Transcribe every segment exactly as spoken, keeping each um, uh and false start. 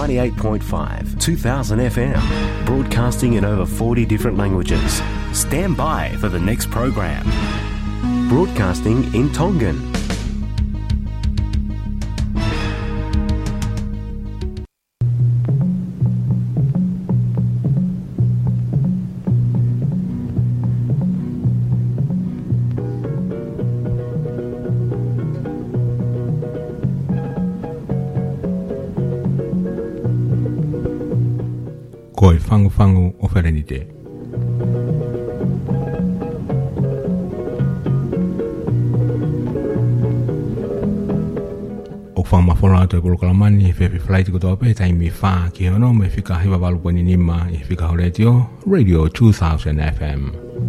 ninety-eight point five, two thousand F M, broadcasting in over forty different languages. Stand by for the next program. Broadcasting in Tongan. Koe whangu whangu o wharenite. O whamawhora atu e polokalamani e whewhi whalaiti koto ape taimi wha ki hono me whika hiwa walupani nima e whika horetio Radio two thousand F M.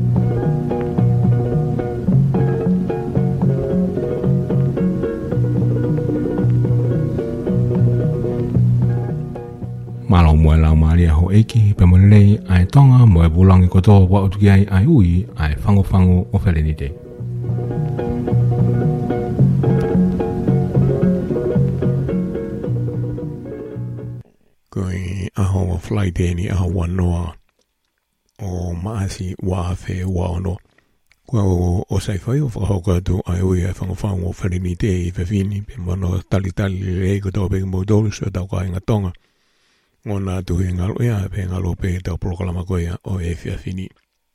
Malo moe lau maria ho eki pe monelei ai tonga moe bulangi koto wa utuki ai ai ui ai whangu whangu o wharenite. Koe aho wa flaiteni aho wanoa o maasi wafe waono. Kua o, o saifai o whakahoka atu ai ui ai whangu whangu o wharenite i whewhini pe mono tali tali rei koto pe mo so tau ka inga tonga. Ngona tu he ngalo ia pe ngalo pe tau proklama koia o e whiawhini.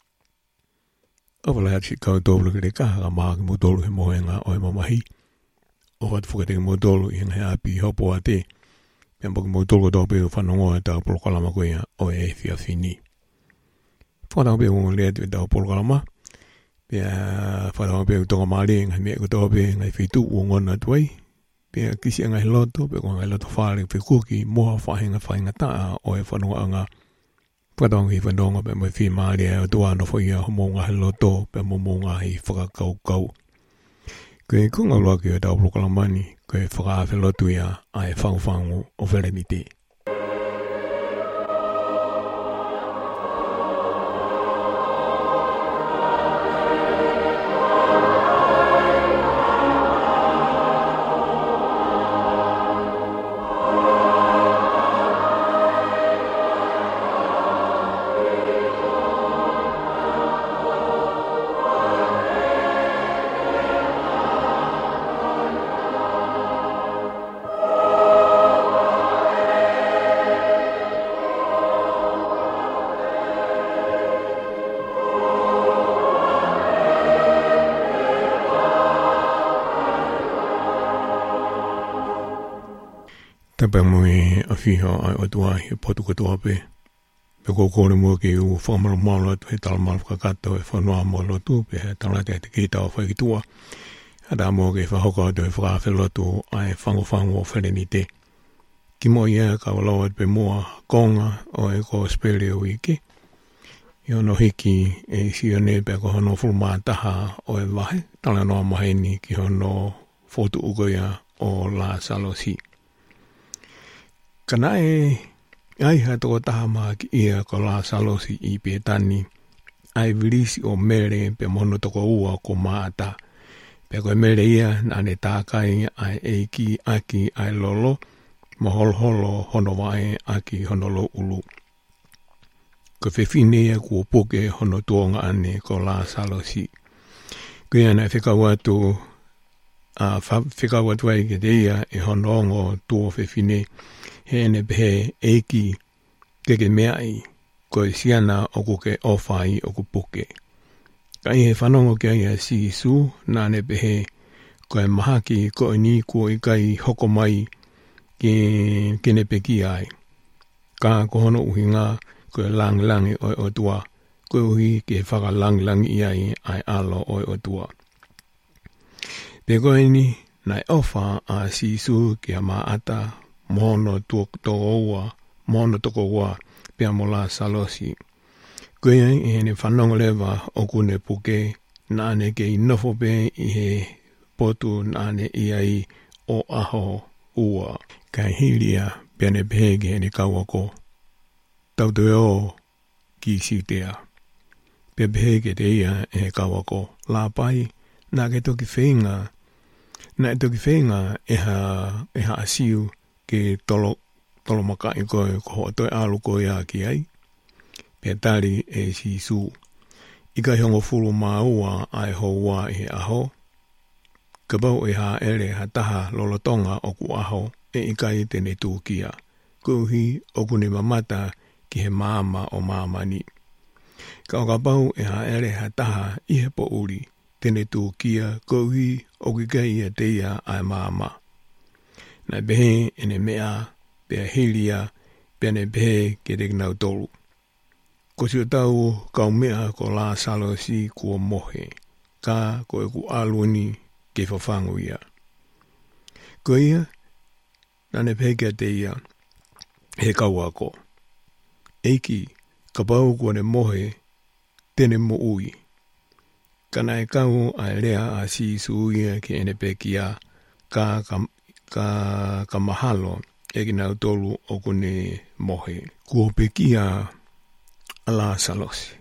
O wala hati kau tōlu kere kaha ka maa ki mo tōlu he mohenga o e mamahi. O wat whakate ki mo tōlu i he api hopo a te. Pia mpoki mo tōlu tō pe o whanongo e tau proklama koia o e whiawhini. Whanau pe o lea tu e tau proklama. Pia whanau pe o tonga maari ngai mea ko tō pe ngai whitu o ngona tuai. Pea kisi ngai loto, pe ko ngai loto whare, pe kuki moha whahinga whahinga taa o e whanua anga. Pakatonga i whanonga pe mai whi maari e o tua no whaia homo ngahi loto, pe momo ngahi whakakau kau. Koe kunga loa ki o tau prokalamani, koe whakaawe lotu ia ai whangu whangu o wharenite. Tepe mui a whiha ai o tuai e potu katoa pe. Pe kōkore mua ki u whamaro malo atu he talamaro whakakato e whanua mo lotu pe he talate te ki tau whaikitua. Hata mua ki whahoka atu e whakawhi lotu ai whangu whangu o wharenite. Ki mo ia ka walau atu pe mua konga o e ko spere o ike. I ono hiki e sione pe ko hono fulmaa taha o e wahe. Tala noa maheni ki hono fotu ugoia o la salosi. Kana e ai ha toko taha maa ki ia ko la salosi i pe tani. Ai virisi o mere pe mono toko ua ko maata. Pe koe mere ia nane tākai ai eiki aki ai lolo. Mo holo holo hono wae aki honolo ulu. Ko whewhine ia kua poke hono tuonga ane ko la salosi. Koe ana whikau atu, uh, whikau atu ai ke te ia e honongo tuo whewhine. He ene pehe eiki keke meai koe siana o kuke ofai o kupuke. Kai he whanongo kia ia si su nane pehe koe mahaki koe ni kua ikai hoko mai ke kene peki ai. Ka kohono uhi ngā koe lang langi oi o tua. Koe uhi ke whaka lang langi iai ai alo oi o tua. Pe koe ni nai ofa a si su kia maata mono toko ua, mono toko ua, pia mola salosi. Koe i hene whanongo lewa o kune puke, nane ke i nofo pe i he potu nane iai o aho ua. Kai hilia piane pehege hene kauako. Tautu e o ki sitea. Pia pehege te ia e kauako. La pai, nā ke toki whenga, nā ke toki whenga e ha, e ha asiu ke tolo tolo maka i koe ko ho toi alu koe a ki ai. Pea tari e si su. Ika hongo fulu maua ai hoa i aho. Ka bau e ha ere ha taha lolotonga o ku aho e ika i tene tūkia. Kuhi o kune mamata ki he maama o maamani. Ka o ka bau e ha ere ha taha i he po uri tene tūkia kuhi o kikai e teia ai maama. Na behe ene mea, pea hilia, pea ne behe ke te nau tolu. Ko si o tau kau mea ko la salo si kua mohe, ka ko e ku aluani ke whawhangu ia. Ko ia, nane peke te ia, he kau ako. Eiki, ka pau kua ne mohe, tene mo ui. Kana e kau a rea a si suia ke ene pekia, ka ka, ka, ka mahalo e ki nau tolu o kune mohe. Kua pekia ala salosi.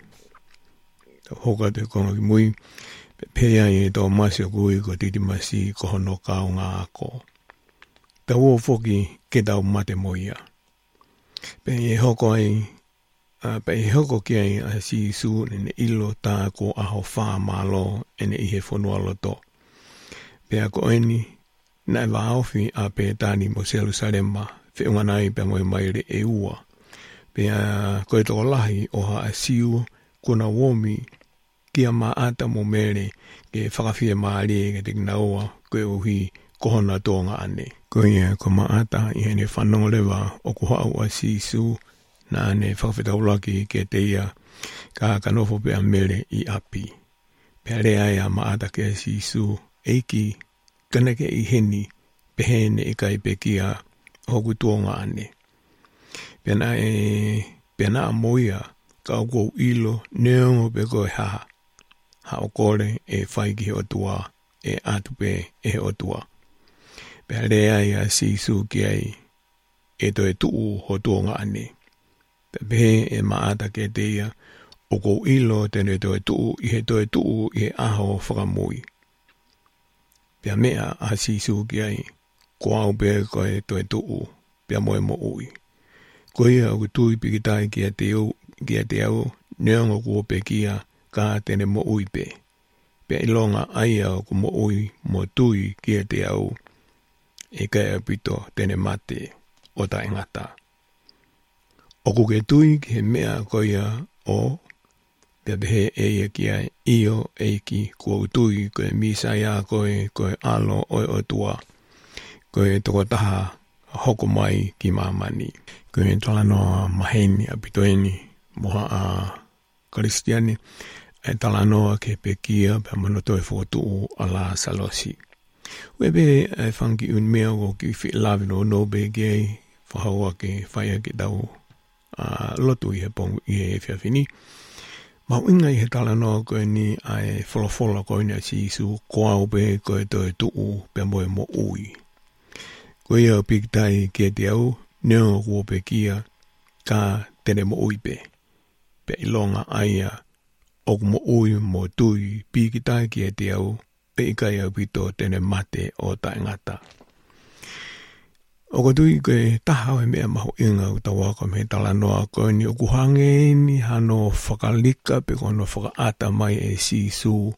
Hoka te konga ki mui, pea i tō masi o kui ko titi masi ko hono kau ngā ako. Ta uo foki ke tau mate moia. Pe e hoko ai, uh, pe e hoko ki ai a si su nene ilo tā ko aho wha malo ene i he whanua loto. Pea ko eni, nai wa aofi a pe tani mo Jerusalema, whiunganai pe moi maire e ua. Pea koe toko lahi o ha a siu kuna womi kia maata mo mere ke whakawhia maari ke te kinaua koe uhi kohona tōnga ane. Koe ia ko maata i hene whanonga lewa o kuhau a sisu na ane whakawhitaulaki ke te ia ka kanofo pea mere i api. Pea rea ia maata ke sisu eiki kanake i heni pehene i kai pekia hoku tōnga ane. Pena e pena moia ka ko ilo neongo pe ko ha ha o kore e fai ki o tua e atu pe e o tua. Pe rea ia si su ki ai e to e tuu ho tuonga ane. Pe pe e maata ke te ia o ko ilo tene to e tuu i he to e tuu i he aho whakamui. Pe mea a si su ki ai ko au pe ko e to e tuu pe moe mo ui. Ko ia o tui pikitai ki a te au, ki a te au, neongo kua pe kia ka tene mo ui pe. Pe ilonga aia o ku mo ui mo tui ki a te au, e kai apito tene mate o ta ingata. O ku ke tui ki he mea ko ia o, pe behe e ia ki a io eiki kua tui ko e misa ia ko e ko e alo o o tua, ko e toko taha hoko mai ki mamani. Ko e tola noa maheni a pitoeni moha a Kristiani e tala noa ke pekia pe manoto e fotu a la salosi. Webe e whangi un mea o ki whi lawi no no be gei whahaua ke whaia ke tau a lotu i he pongu i he whiawhini. Mau inga i he tala noa koe ni ai wholofola koe ni a si isu koa upe koe toi tuu pe moe mo ui. Koe ia pikitai ke te au neo kua pe kia ka tene mo ui pe. Pe ilonga aia o mo ui mo tui pikitai ki te au pe ikai au pito tene mate o ta ingata. O ko tui koe tahau e mea mahu inga u tawa ko me tala noa koe ni o kuhange ni hano whakalika pe kono whakaata mai e si su.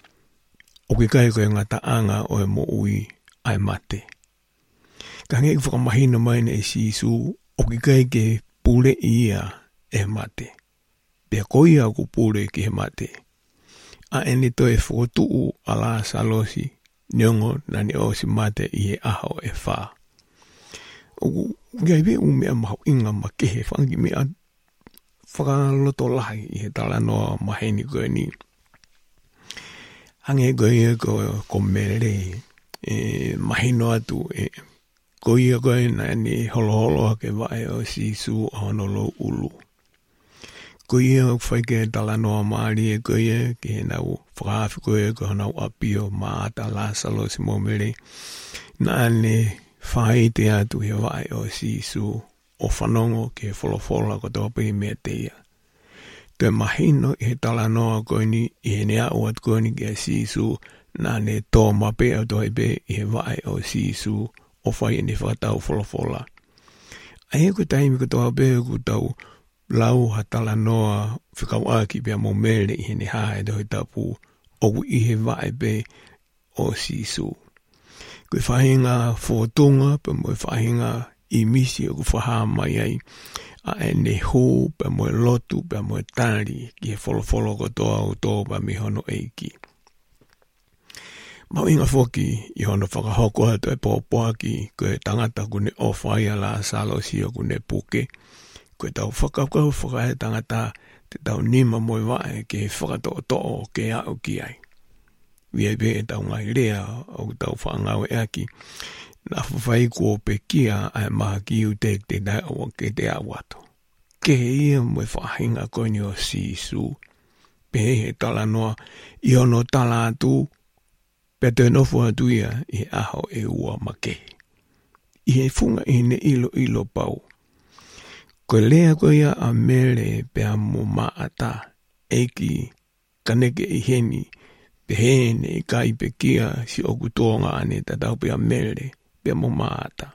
O kikai koe ngata anga o e mo ui ai mate. Ka ngei whakamahina mai na e si su o kikai ke pule ia e mate. Pea koia ku pule ki he mate. A ene to e whakotuu ala salosi nyongo nani o si mate i he aho e wha. O ngai be u mea mahu inga ma kehe whangi mea whakaloto lahi i he tala noa maheni koe ni. Hange koe ko, ko mere e mahino atu e ko ia koe nani holo holo ke vai o si su honolo ulu. Ko ia whaike tala noa maari e ko ia ki he nau whakaafi ko ia ko hanau apio maata la salo si momere. Nane whai te atu he vai o si su o whanongo ke wholofola ko topi mea te ia. Te mahino i he tala noa koe ni i he nea uat koe ni ki a si su nane tō mape au tohe pe i he vai o si su o whai ni whakatau wholofola. Ai ko taimi ko toa be ko tau lau hatala noa whikau aki pia mo mele i hene hae doi tapu o i he vae be o sisu. Koe whahinga fōtunga pe mo whahinga i misi o ku whaha mai ai a e ne hō pe mo lotu pe mo tari ki he wholofolo ko toa o tō pa mi hono eiki. Mau inga whoki i hono whakahoko atu e pōpōaki koe tangata kune o whaia la salo si o kune puke. Koe tau whakakau whakahe tangata te tau nima moi wae ke whakato to'o ke au ki ai. Wia be e tau ngai rea o tau whaangau e aki. Na whawhai kua pe kia ai maha ki u te te dai o ke te awato. Ke ia moi whahinga koe ni o sisu. Pe he tala noa i hono tala atu. Pe te nofu atu ia i aho e ua make. I he funga i ne ilo ilo pau. Ko lea ko ia a mere pe a mo maata eiki kaneke i heni pe hene i kai pe kia si oku tonga ane tatau pe a mere pe a mo maata.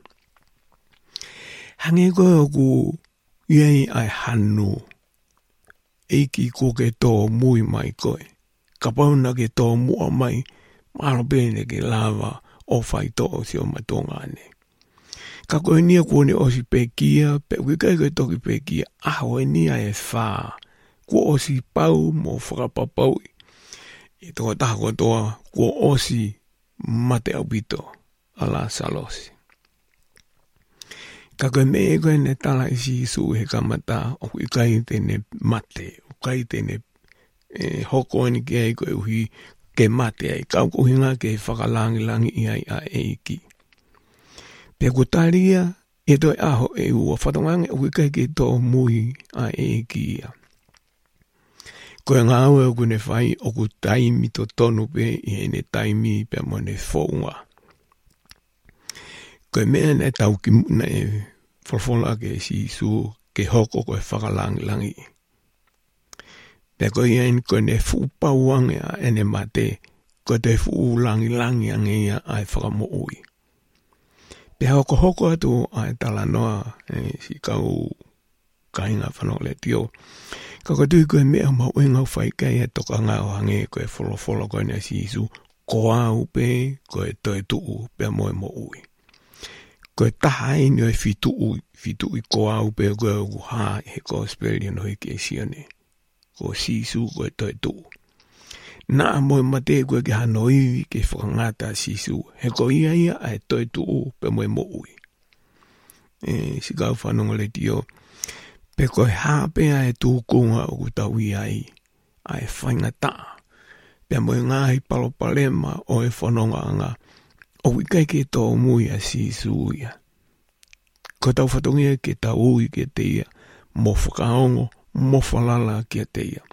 Hange ko oku iei ai hanu eiki ko ke tō mui mai koe. Kapauna ke tō mua mai malo pene ke lava o fai tō si o matonga ane. Ka koe nia kuone osi pe kia, pe wikai koe toki pe kia, aho e nia e whaa. Kua osi pau mo whakapapau. I toka taha koe toa, kua osi mate au pito, ala salosi. Ka koe me e koe ne tala isi isu he kamata, o wikai tene mate, wikai tene eh, hoko ani ke ai koe uhi ke mate ai, kau kuhinga ke whakalangi langi i ai a eiki. Pe kutaria e toi aho e ua whatongange ui kai ke tō mui a e kia. Koe ngā ue o kune whai o ku taimi to tonu pe i hene taimi pe mo ne whaunga. Koe mea ne tau ki muna e whalwhala ke si su ke hoko koe whakalangi langi. Pe koe ien koe ne whupauange a ene mate koe te whu langi langi ange ia ai whakamo ui. Pe hoko hoko atu ai tala noa e si kau kainga whanau le tio. Kako tui koe mea mau e ngau whai kai e toka ngau hange koe wholofolo koe ne si isu. Ko au pe koe toi tuu pe moe mo ui. Koe taha e nio e fitu ui. Fitu ui ko au pe koe u haa he ko speri no hiki e sione. Ko si isu koe toi tuu. Na moe mate koe ke hanoi ke whakangata sisu. He ko ia ia ai toi tuu pe moe mo ui. E si kau whanonga le tio. Pe koe hapea e tūkunga o kutau i ai. Ai whainga taa. Pe moe ngahi palopalema o e whanonga anga. O wikai ke tō mui a sisu ia. Ko tau whatongia ke tau ui ke te ia. Mo whakaongo, mo whalala ke te ia.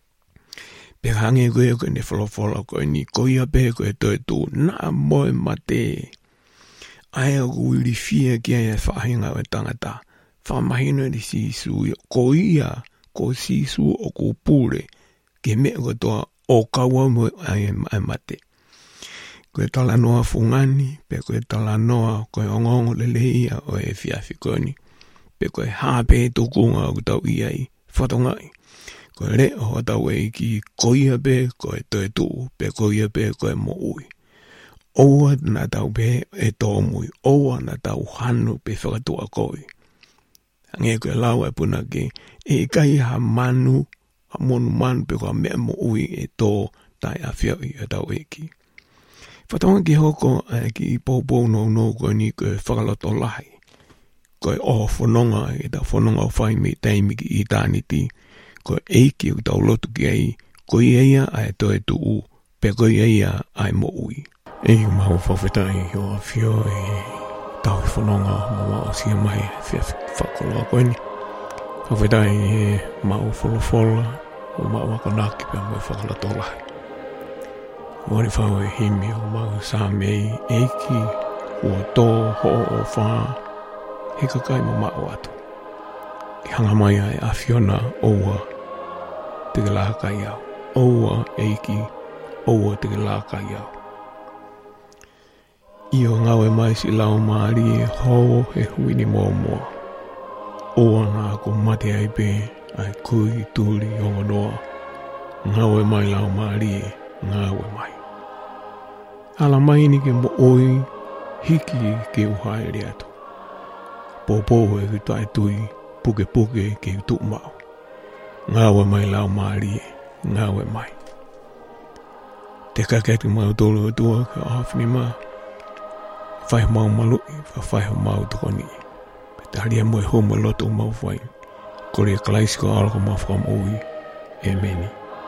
Pe hange koe koe ne whalawhala koe ni koia pe koe toi tū na moe mate. Ai o kuiri fia kia e whahinga o tangata. Whamahino ni sisu ia. Ko ia, ko sisu o ko pūre. Ke mea koe toa o kaua moe ai mate. Koe tala noa fungani, pe koe tala noa koe ongongo leleia o e fiafi koe ni. Pe koe hape tukunga o tau iai, whatongai. Koe re o tau e ki koia pe koe toi tuu, pe koia pe koe mo ui. Oua na tau pe e tō mui, oua na tau hanu pe whakatua koe. Hange koe lau e puna ke, e kai ha manu, ha monu manu pe koe mea mo ui e tō tai a whiau i e tau e ki. Whatonga ki hoko e ki pōpō no no koe ni koe whakaloto lahi. Koe o whanonga e tau whanonga o whai me teimi ki i tāniti. Ko eiki u tau lotu ki ei, ko i eia ai toi tuu, pe ko i eia ai mo ui. E mahu whawhetai o a whio e tau i whanonga ma o sia mai whia whakoloa koe ni. Whawhetai e mahu wholofolo o mahu wakanaki pe mo whakalato lahi. Mori whau e himi o mahu sāmei eiki ua tō ho o whā he kakai mo mahu atu. Ki hanga mai ai a whiona oua te ke lākai au. Oua eiki, oua te ke lākai au. Io ngau e mai si lau maari e hou he huini mō moa. oa ngā ko mate ai pe ai kui tūri o noa. Ngawe mai lau maari e, ngawe mai. Ala mai ni ke mo oi, hiki ke uhai re atu. Pōpō e ki tai tui, puke puke ke tu mau. Ngawe mai lau maari e, ngawe mai. Te kaketi mau tolo tua ka awhini maa. Whai mau malui, whai mau tukoni. Te haria mo e homa loto mau whai. Kore kalaisi ko alako mau whakam oi, e meni.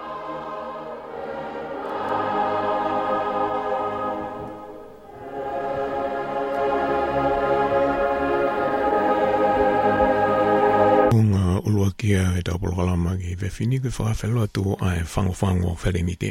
Unga ulua kia e tau polokalama ki vewhini ki whakawhelua tu ai whango whango wheremite.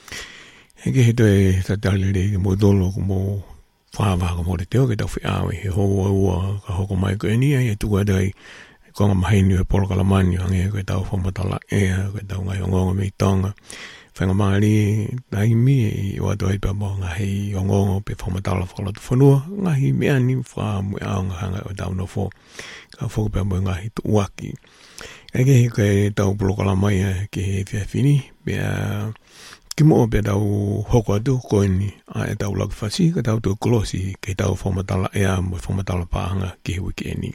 Eke he toe tatalere ki mo dolo ko mo whawa ko mo te teo ke tau whi awe he hoa ua ka hoko mai ko e nia e tuku adai konga mahaini e polokalamani hange ko e tau whamatala ea ko e tau ngai ongonga me tonga. Whenga maari nai mi e watu hei pa mo ngahi ongonga pe whamatala whakalatu whanua ngahi mea ni wha mui aonga hanga o tau no fo ka whoku pe mo ngahi tu uaki. Eke he ko e tau polokalamai e ke he whiawhini mea ki mo pe tau hoko atu ko ni a e tau laku whasi ka tau tu kolosi ke tau whamatala ea mo whamatala pāhanga ki he wiki e ni.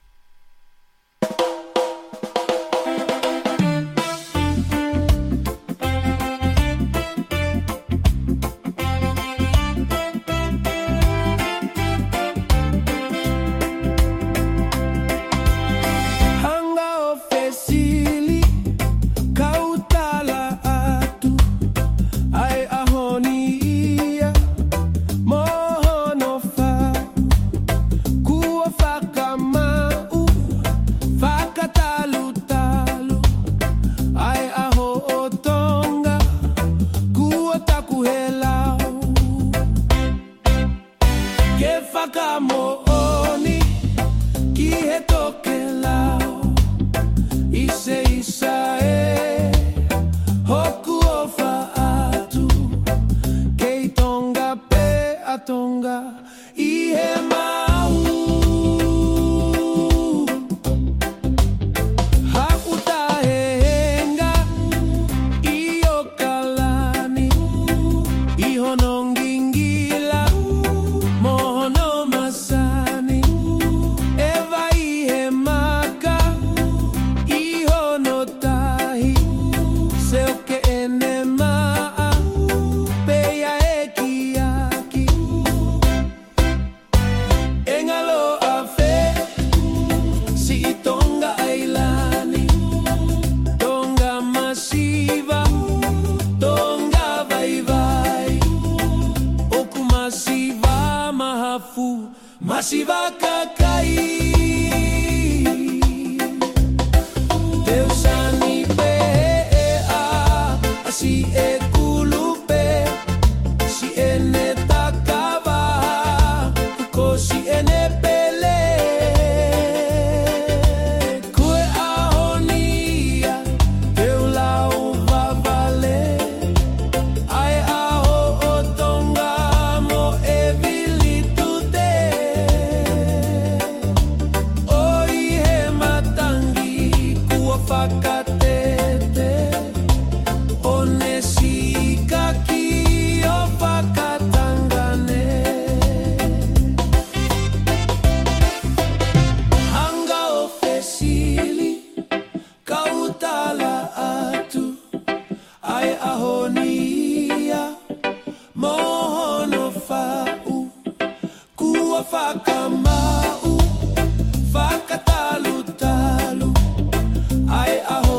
Whakatalu talu ai aho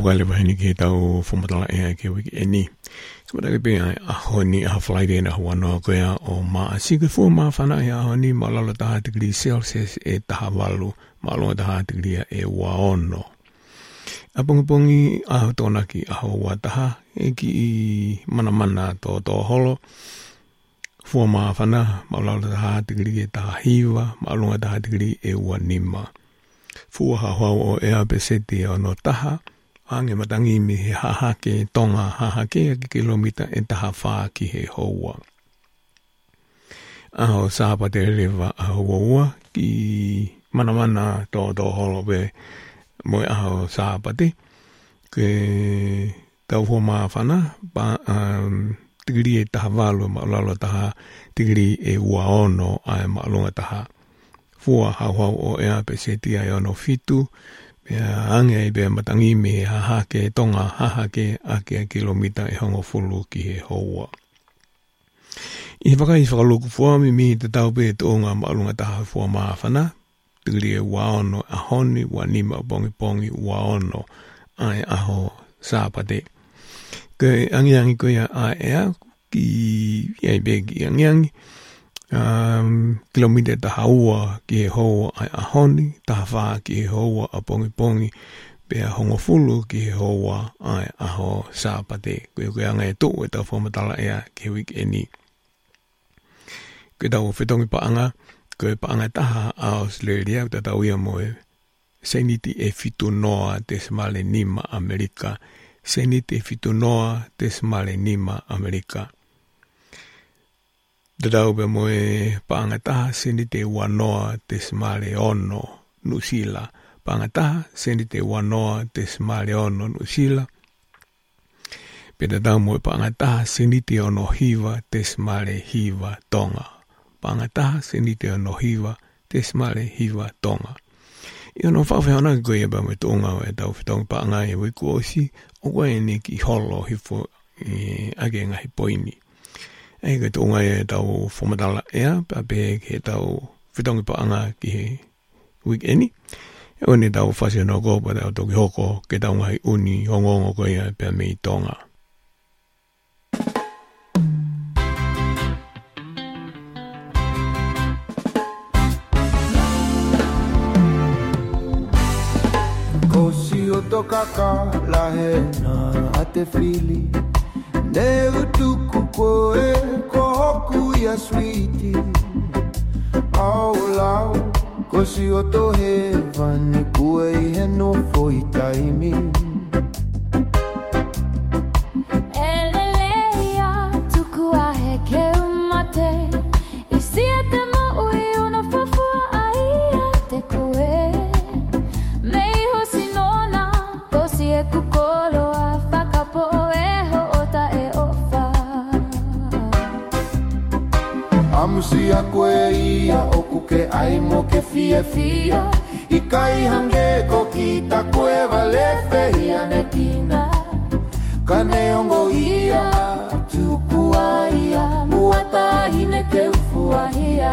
wale wahini ki tau whamatala ea ki wiki e ni. Kamata ke pia a honi a Friday na huanoa koea o maa sika fua maa whana e a honi ma lalo taha tigri Celsius e taha walu ma longa taha tigri e waono. A pongi a ho tōna ki a ho wataha e ki i mana mana tō tō holo. Fua maa whana ma lalo taha tigri e taha hiwa ma longa taha tigri e wanima. Fua ha hau o ea peseti o no taha. Ange matangi mi he hahake tonga hahake a ki kilomita e taha whaa ki he houa. Aho sāpa te rewa a houa ki mana mana tō tō holo pe moe aho sāpa te. Ke tau hua maa whana pa um, tigiri e taha walu ma lalo taha tigiri e ua ono ai ma longa taha. Fua hau hau o ea pe seti ai ono fitu. Pea ange i pea matangi me hahake tonga hahake ake a kilomita e hongo fulu ki he houa. I whaka i whakaluku fua mi mi te tau pe tōnga maalunga taha fua maawhana. Tigiri e waono a honi wa nima pongi pongi waono ai aho sāpate. Ke angi angi koia a ea ki iai pe ki angi angi. Um, kilomita taha ua ki he hoa ai a honi, taha whaa ki he hoa a pongi pongi, pea hongo fulu ki he hoa ai a ho sāpate. Koe koe anga e tō e tau whamatala ea ki he wiki e ni. Koe tau whetongi paanga, koe paanga taha a Australia, ta tau ia moe, seniti e fitu noa te smale nima Amerika, seniti e fitu noa te smale nima Amerika. Dadau pe moe paangataha seni te wanoa te smale ono nusila. Paangataha seni te wanoa te smale ono nusila. Pe dadau moe paangataha seni te ono hiva te smale hiva tonga. Paangataha seni te ono hiva te smale hiva tonga. I ono whawhihana ki koe eba me tōnga e tau whitongi paanga e wiku osi o koe ni ki holo hifo e, ake ngahi poini. Ei ka tōnga e tau whamatala ea, pa pe ke tau whitongi paanga ki he weekendi. E one tau whasi anō ko, pa tau toki hoko, ke tau ngai uni hongongo ko ea pe mei tonga. Kosi o to kaka la hena a te whili. Ne utuku koe ko hoku ia sweetie. Au lau, kosi o to hewa ni kue i he no foi taimi. Elelea tuku a he ke umate. I sia te mo ui una fafua a ia te koe. Mei hosi nona, kosi e kukolo a whakapo e ho ota e ofa. Amusi a koe ia oku ke aimo ke fia fia. I kai hange ko kita koe vale fehia ne tina. Ka ne ongo ia tuku a ia. Muata hine ke ufua hia.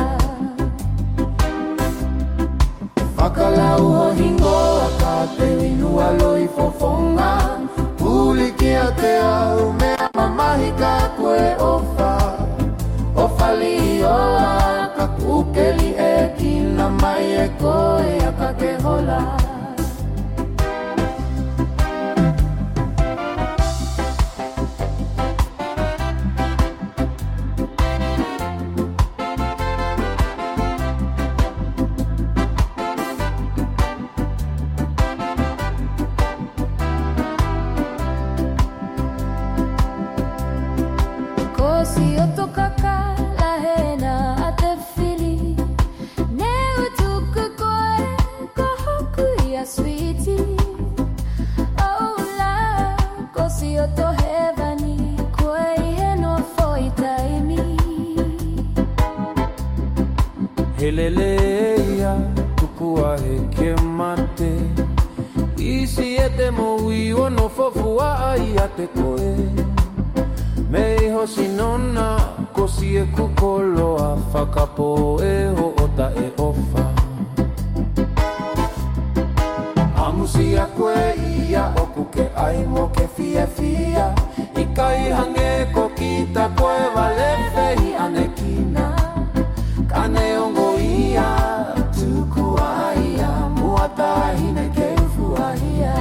Whakalau ho hingo a ka te inua loi fofonga. Puli ki a te au mea mamahi ka koe ofa. Ofa li oa ka kukeli e kina mai e koe a ka ke hola. Kosi o to kaka la hena a te whili. Ne utuku koe ko hoku ia sweetie. Oh la, kosi o to hewani koe i he no foi taimi. Heleleia tuku a he ke mate. Isi e te moui o no fofua ai a te koe. Mei hosi nona, kosi e kukolo a whakapo e ho ota e ofa. Amusi a koe ia oku ke ai mo ke fia fia I kai hange ko kita koe wale fehi anekina Kane ongo ia tuku aia Muata hine ke fuahia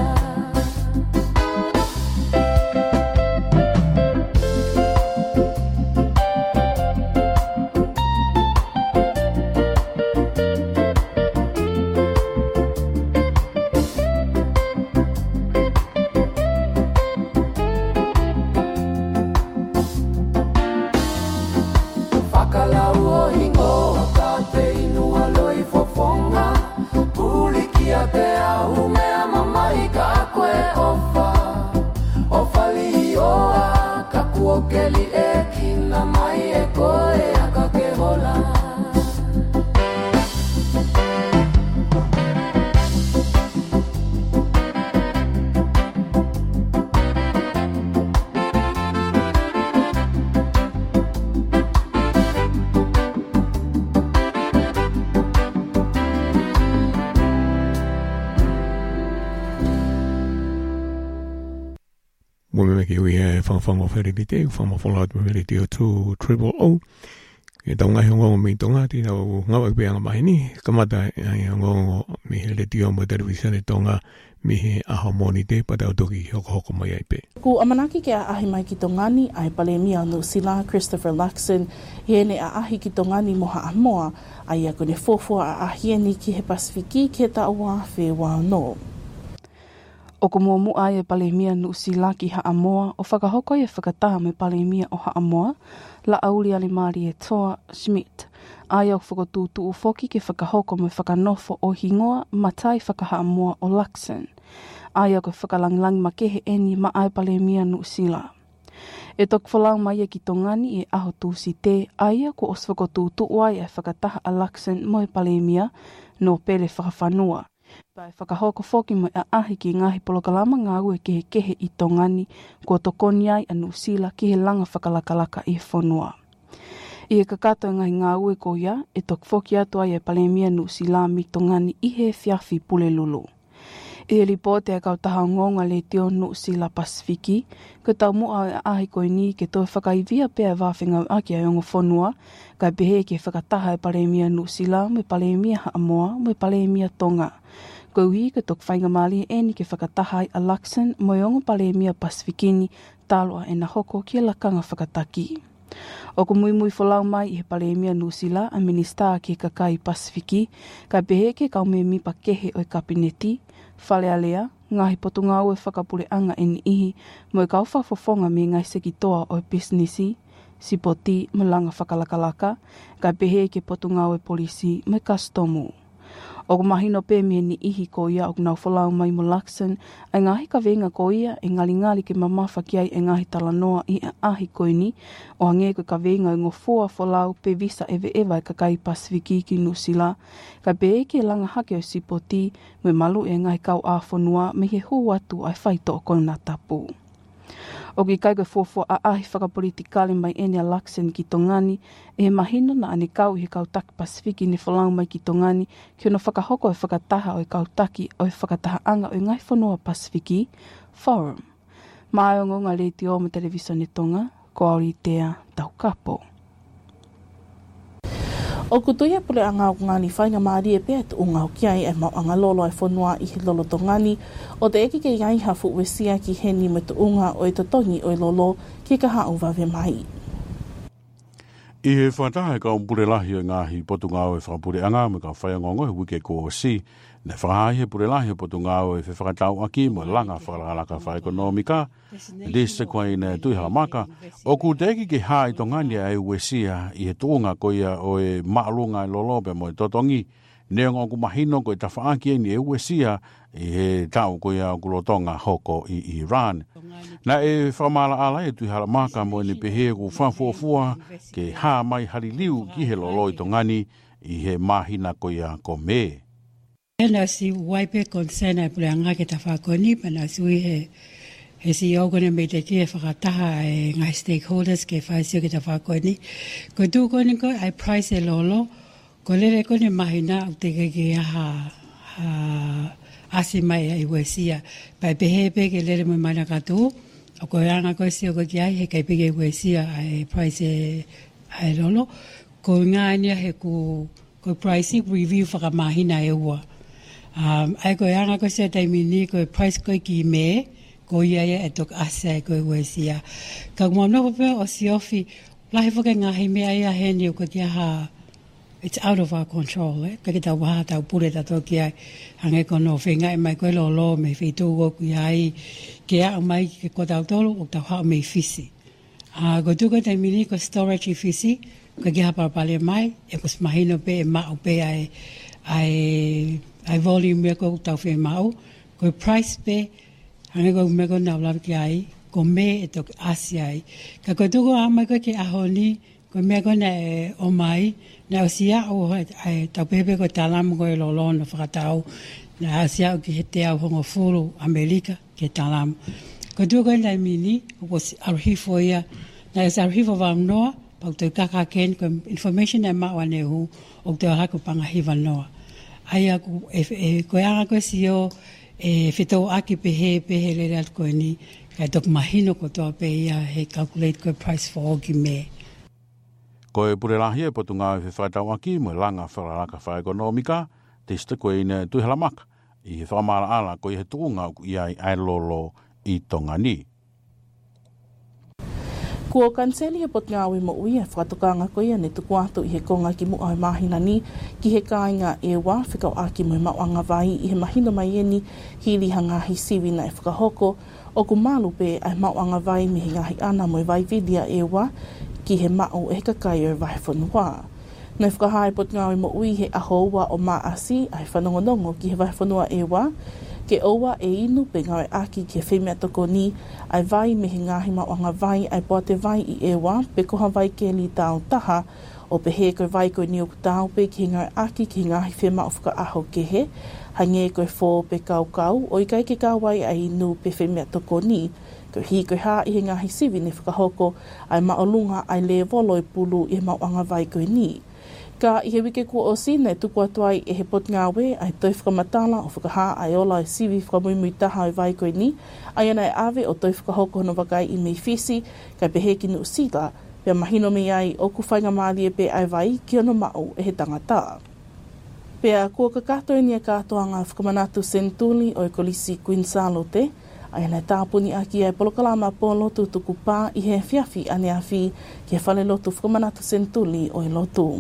Keli e kina mai e koe aka ke hola Mwe ki ui e whangwhanga wheriri te, whangwa whangat mwere te o tū triple O. E tau ngahi ngongo mi tonga, ti tau ngawa ki peanga mahi ni, kamata ai ngongo mi he le tio mo televisione tonga, mi he aha moni te, pa tau toki hoko hoko mai ai pe. Ku amanaki ke a ahi mai ki tongani, ai Palemia no Sila, Christopher Luxon, he ne a ahi ki tongani moha a moa, ai a kone fofua a ahi ni ki he Pasifiki ke ta ua whe wao no. O ko mua mua e Palemia no Sila ki Haamoa, o whakahoko e whakataha me Palemia o Haamoa, la auli ale Mari e Toa Schmidt. Ai au whakotūtu u foki ke whakahoko me whakanofo o Hingoa, matai whakahaamoa o Luxon. Ai au ke whakalanglang makehe eni ma ai Palemia no Sila. E tok whalau mai e ki tongani e aho tūsi te, ai au ko os whakotūtu uai e whakataha a Luxon mo e Palemia no pele whakawhanua. Pai whakahoko foki mo a ahi ki ngahi polokalama ngā ue kehe kehe I tongani kua tokoni ai anu Sila ki he langa whakalakalaka I whanua. I e kakato ngahi ngā ue ko ia e tok foki atu ai e Palemia no Sila mi tongani I he whiawhi pule lulu. I e ripote a kau taha ngonga le teo no Sila Pasifiki, ka tau mua e ahi koe ni ke toi whakaivia pia wāwhinga aki ai ongo whanua, kai pehe ke whakataha e Palemia no Sila, me Palemia Haamoa, me Palemia Tonga. Ko ui ke tok whainga mali e ni ke whakataha a Luxon mo i ongo Palemia Pasifikini taloa e na hoko ki a lakanga whakataki. O ko mui mui whalau mai I he Palemia no Sila a minista ki kakai Pasifiki, ka pehe ke kau me mipa kehe o i kabineti, whale alea, ngahi potunga o e whakapure anga e ni ihi, mo i kau whafofonga me ngai seki toa o i businessi, sipoti me langa whakalakalaka, ka pehe ke potunga o e polisi me kastomu. O ko mahino pe me ni ihi ko ia o nau whalau mai mo Luxon, ai ngahi ka venga ko ia e ngali ngali ke mamafa ki ai e ngahi talanoa I a ahi koe ni, o hange ko ka venga ngō fua whalau pe visa ewe ewa e kakai Pasifiki ki no Sila, ka pe eke langa hake o sipoti, me malu e ngahi kau a whanua me he hu atu ai whaito o kona tapu. O ki kai koe fofo a ahi whakapolitikale mai ene a Luxon ki tongani, e he mahino na ane kau I he kautaki Pasifiki ni whalang mai ki tongani, ki ono whakahoko e whakataha o e kautaki o e whakataha anga o e ngai whanua Pasifiki Forum. Mai o ngonga le te o me televisione tonga, ko auri tea tau kapo. O kutuia pule anga o ngani whainga maari e pēr tu unga o kiai e mau anga lolo e whanua I he lolo tongani, o te eki ke iai hafu wesia ki heni me tu unga o e totongi o e lolo ki ka hau wawe mai. I he whataha e ka umpure lahi o ngahi potunga o e whakapure anga me ka whaiangongo he wike ko o si, ne whakahahi he pure lahi o potunga o e whakatau aki mo langa whakalaka whaekonomika, de se kwa ina tui halamaka, o ku te eki ke haa I tongani a e wesia I he tuunga ko ia o e maalunga e lolope mo e totongi, neonga o ku mahino ko e tawhaaki e ni e wesia I he tau ko ia o kulotonga hoko I Iran. Na e whamala ala e tui halamaka mo ni pehe ku whafuafua ke haa mai hariliu ki he lolo I tongani I he mahina ko ia ko me. Nā si waipe konsena e pule anga ke ta whakoni, pa nā sui he, he si aukone me te kia whakataha e ngai stakeholders ke whaisio ke ta whakoni. Ko tū koni ko ai price e lolo, ko lere kone mahina au te ke aha, asi mai ai wesia pai pehepe ke lere mo mana katu o ko anga ko si o ko kia he kai pege wesia ai price ai lolo ko ngania he ku ko pricing review fa mahina e wa um ai ko anga ko se tai mini ko price ko ki me ko ia ia etok asa ko wesia ka mo no pe o si ofi la he foka ngahi me ai a he ni ko kia ha it's out of our control eh ka kita wa ta pure ta to kia hange ko no fenga mai ko lo lo me fitu go kia ai kia mai ko ta to o ta ha me fisi a go tu ko ta mini ko storage fisi ka kia pa pale mai e ko smahino pe ma o pe ai ai ai volume ko ta fe mau ko price pe hange ko me ko na la kia ai ko me to asiai ka ko tu ko ama ko ke ahoni ko me ko na o mai na sia o ai ta pepe ko talam ko lo lo no fatau na sia ki hete au hongo fulu Amerika ke talam ko tu ko na mini ko archive ya na is archive va no pa to ka ka ken ko information na ma wane hu o te ha ko panga hiva no ai ko e ko ya ko sio e fito aki pehe pehe le rat ko ni ka tok mahino ko to pe ya he calculate ko price for gi me ko e pure lahi e potunga e whaitau aki mo langa whakaraka whaekonomika te sta koe ina tuhelamaka i he whamara ala ko i he tuunga i ai ai lolo i tonga ni. Kua kanseli he potunga awe mo ui e whakatukanga ko ia ne tuku atu i he konga ki mua e mahina ni ki he kāinga e wā whikau aki mo i mawanga vai i he mahina mai eni hili hanga hi siwi na e whakahoko o ku malu pe ai mawanga vai me he ngahi ana mo i vai vidia e wā ki he mao e kakai o vai whanua. Nei whakahai pot ngāwe mo ui he aho ua o maa asi ai whanongonongo ki he vai whanua e wā, ke oua e inu pe ngawe aki ki he whemea toko ni ai vai me he ngahi mawanga vai ai poate vai i e wā pe koha vai ke li tau taha o pe he koe vai koe ni o kutau pe ki he ngawe aki ki he ngahi whema o whaka aho ke he hange koe fō pe kau kau o i kai ke kawai ai inu pe whemea toko ni ko hi ko ha i ngahi siwi ne whakahoko ai maolunga ai le volo i pulu i mauanga vai koe ni. Ka i he wike kua o sine tuku atuai e he pot ngāwe ai toi whakamatala o whakaha ai ola i siwi whakamuimui taha i vai koe ni ai ana e ave o toi whakahoko hono wakai i mei fisi kai pehe ki nu sila pia mahino me ai o ku whainga maali e pe ai vai ki ono mau e he tangata. Pia kua kakato e ni e katoanga whakamanatu Sentuli o e kolisi Queen Salote ai nei tāpuni aki ai polokalama po lotu tuku pā i he whiawhi ane awhi ki he whale lotu whakamanatu Sentuli o i lotu.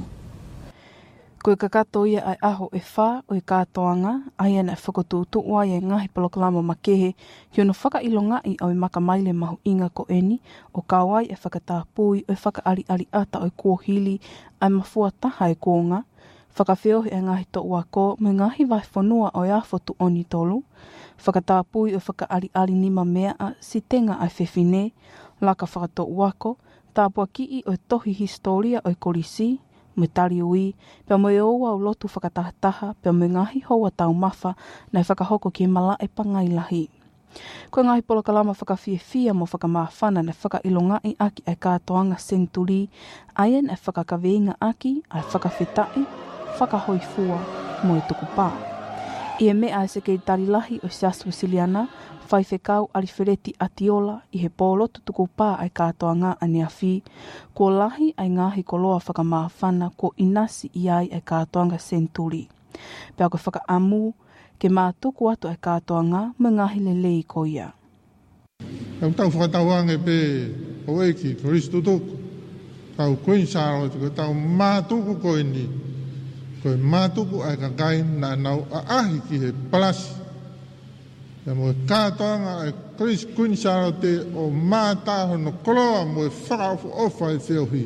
Koe kakato ia ai aho e whā o i kātoanga, ai ane whakotū tuua i ngahi polokalama makehe ki ono whakailonga i au i makamaile mahu inga ko eni o kawai e whakatāpui o i whakaari ari ata o i kuohili ai mafua taha e kōnga, whakawheo e ngahi toua ko me ngahi vai whanua o i afotu oni tolu, whakatāpui o whakaari-ari nima mea a si tenga ai whewhine, laka whakato uako, tāpua ki i o tohi historia o i kolisi, me tari ui, pia mo e oua o lotu whakatahataha, pia mo ngahi hoa tau mawha, nei whakahoko ki mala e pangailahi. Ko ngahi polokalama whakawhiewhia mo whakamawhana nei whakailonga i aki ai kātoanga Sentuli, aien e whakakawenga aki, ai whakawhetai, whakahoifua mo e tuku pā. Ia mea e seke i tarilahi o Sias Wasiliana, whai whekau ariwhereti atiola i he pōlotu tuku pā ai kātoanga ane awhi, ko lahi ai ngahi koloa whakamawhana ko inasi i ai ai kātoanga Sentuli. Pea ko whakaamu ke mātuku atu ai kātoanga me ngahi lelei ko ia. Tau tau whakatauange pe o eki, Kristu tuku, tau Queen Charlotte, tau mātuku ko ini, koe mātuku ai kakai na nau a ahi ki he palasi. Ia mo e kātoanga ai Chris Queen Charlotte o mātāho no koloa mo e whakaofu ofa e whiohi.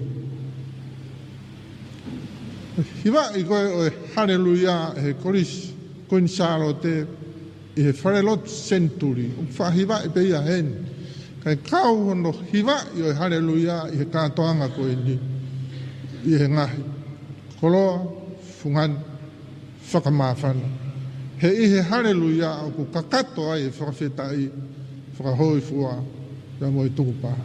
Hiwa i koe o e hallelujah he Chris Queen Charlotte i he wharelot Sentuli. O whahiwa i peia hen. Kai kau hono hiwa i o e hallelujah i he kātoanga koe ni. I he ngahi. Koloa fungan whakamawhana. He ihe hallelujah au ku kakato ai e whakawhetai, whakahoi fua, ia mo i tuku paha.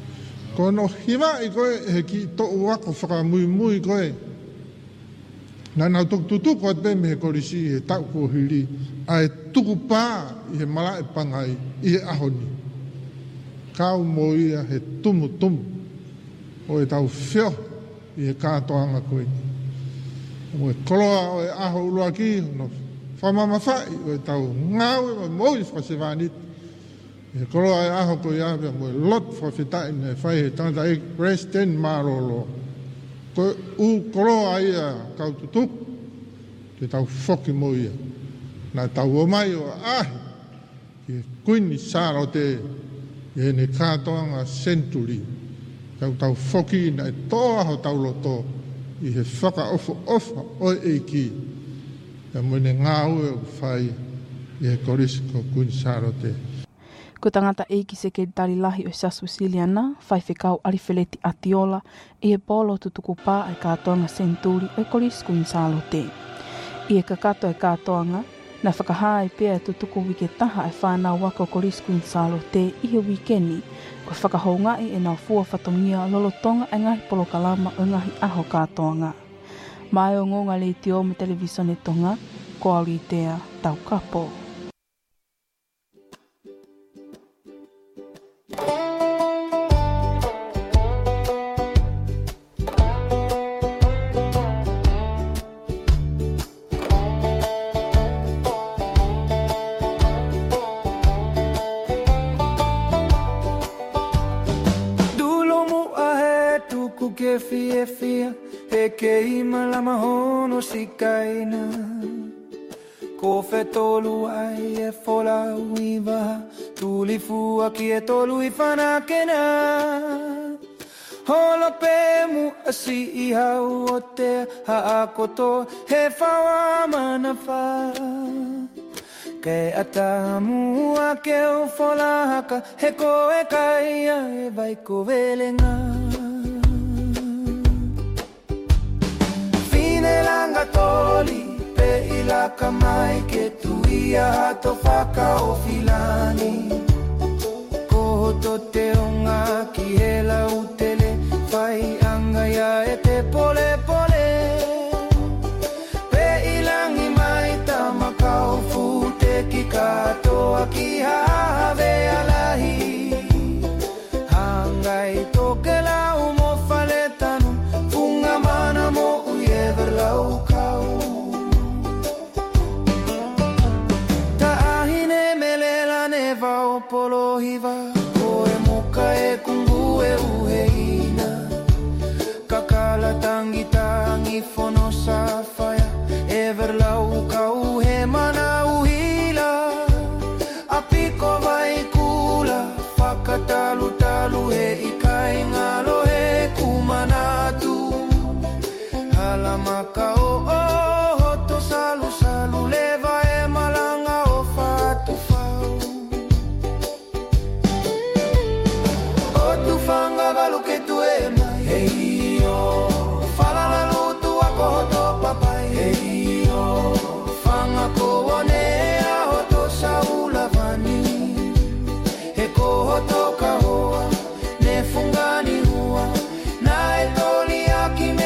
Ko no hiwa i koe he ki to uako whakamui mui koe, Nā nau tuk tutuku at pe me he korisi he tau ko hiri, a e tuku pā i he mala e pangai i he ahoni. Kau mo ia he tumu tumu, o e tau whio i he kātoanga koe. Mo e koloa o e aho ulua ki, no whamama whai, o e tau ngau e mo i whasewanit. E koloa e aho koe awea, mo e lot whawhitai ne whai he tangata e Preston Marolo. Ko u koroa ia kau tutuk, te tau whoki mo ia. Nā tau o mai o ahi, ki kuini sāro te, e ne kātoanga century. Kau tau whoki ina e toa ho tau loto, i he whaka ofa ofa o e ki. Ka mwene ngā ue o whai, i he korisi ko kuini sāro te. Ko tangata e ki se ke tari lahi o Sasu Siliana, whai whikau arifileti atiola, i e polo tutuku pā e kātoanga senturi e koris kuin sālo te. I e kakato e kātoanga, na whakahā e pēa tutuku wike taha e whānau waka koris kuin sālo te i he wikeni, ko whakahoungai e nau fua whatongia lolotonga e ngahi polokalama o ngahi aho kātoanga. Mai o ngonga le tio me televisione tonga, ko auritea tau kapo. Ke fia fia, he ke ima la mahono si kaina. Ko fe tolu ai e fola uiva, tuli fua ki e tolu i whana kena. Holo pe mu asi i hau o te ha akoto, he whawa mana wha. Ke ata mua ke o fola haka, he ko e kaia e vai ko velenga. Langa toli pe ilaka mai ke tuia hato whaka o filani. Ko to te onga ki hela utele, whai anga ia e te pole pole. Pe ilangi mai tamakau fute ki katoa ki have alahi. Hangai toke lau mo faletanu, funga mana mo lau kau. Ta ahine melela ne vau polo hiva, ko e moka e kungu e uheina. Kakala tangi tangi fono safaya, ever lau kau he mana uhila. Apiko vai kula, whakatalu talu he ikai ngalo he kumanatu. Alamaka o o hoto salu salu leva e malanga o fatu fau. O tu fanga galu ke tu e mai. Hey yo, fala la lutu a kohoto papai. Hey yo, fanga ko one a hoto saula vani. He kohoto ka hoa, ne fungani hua. Na e toli aki me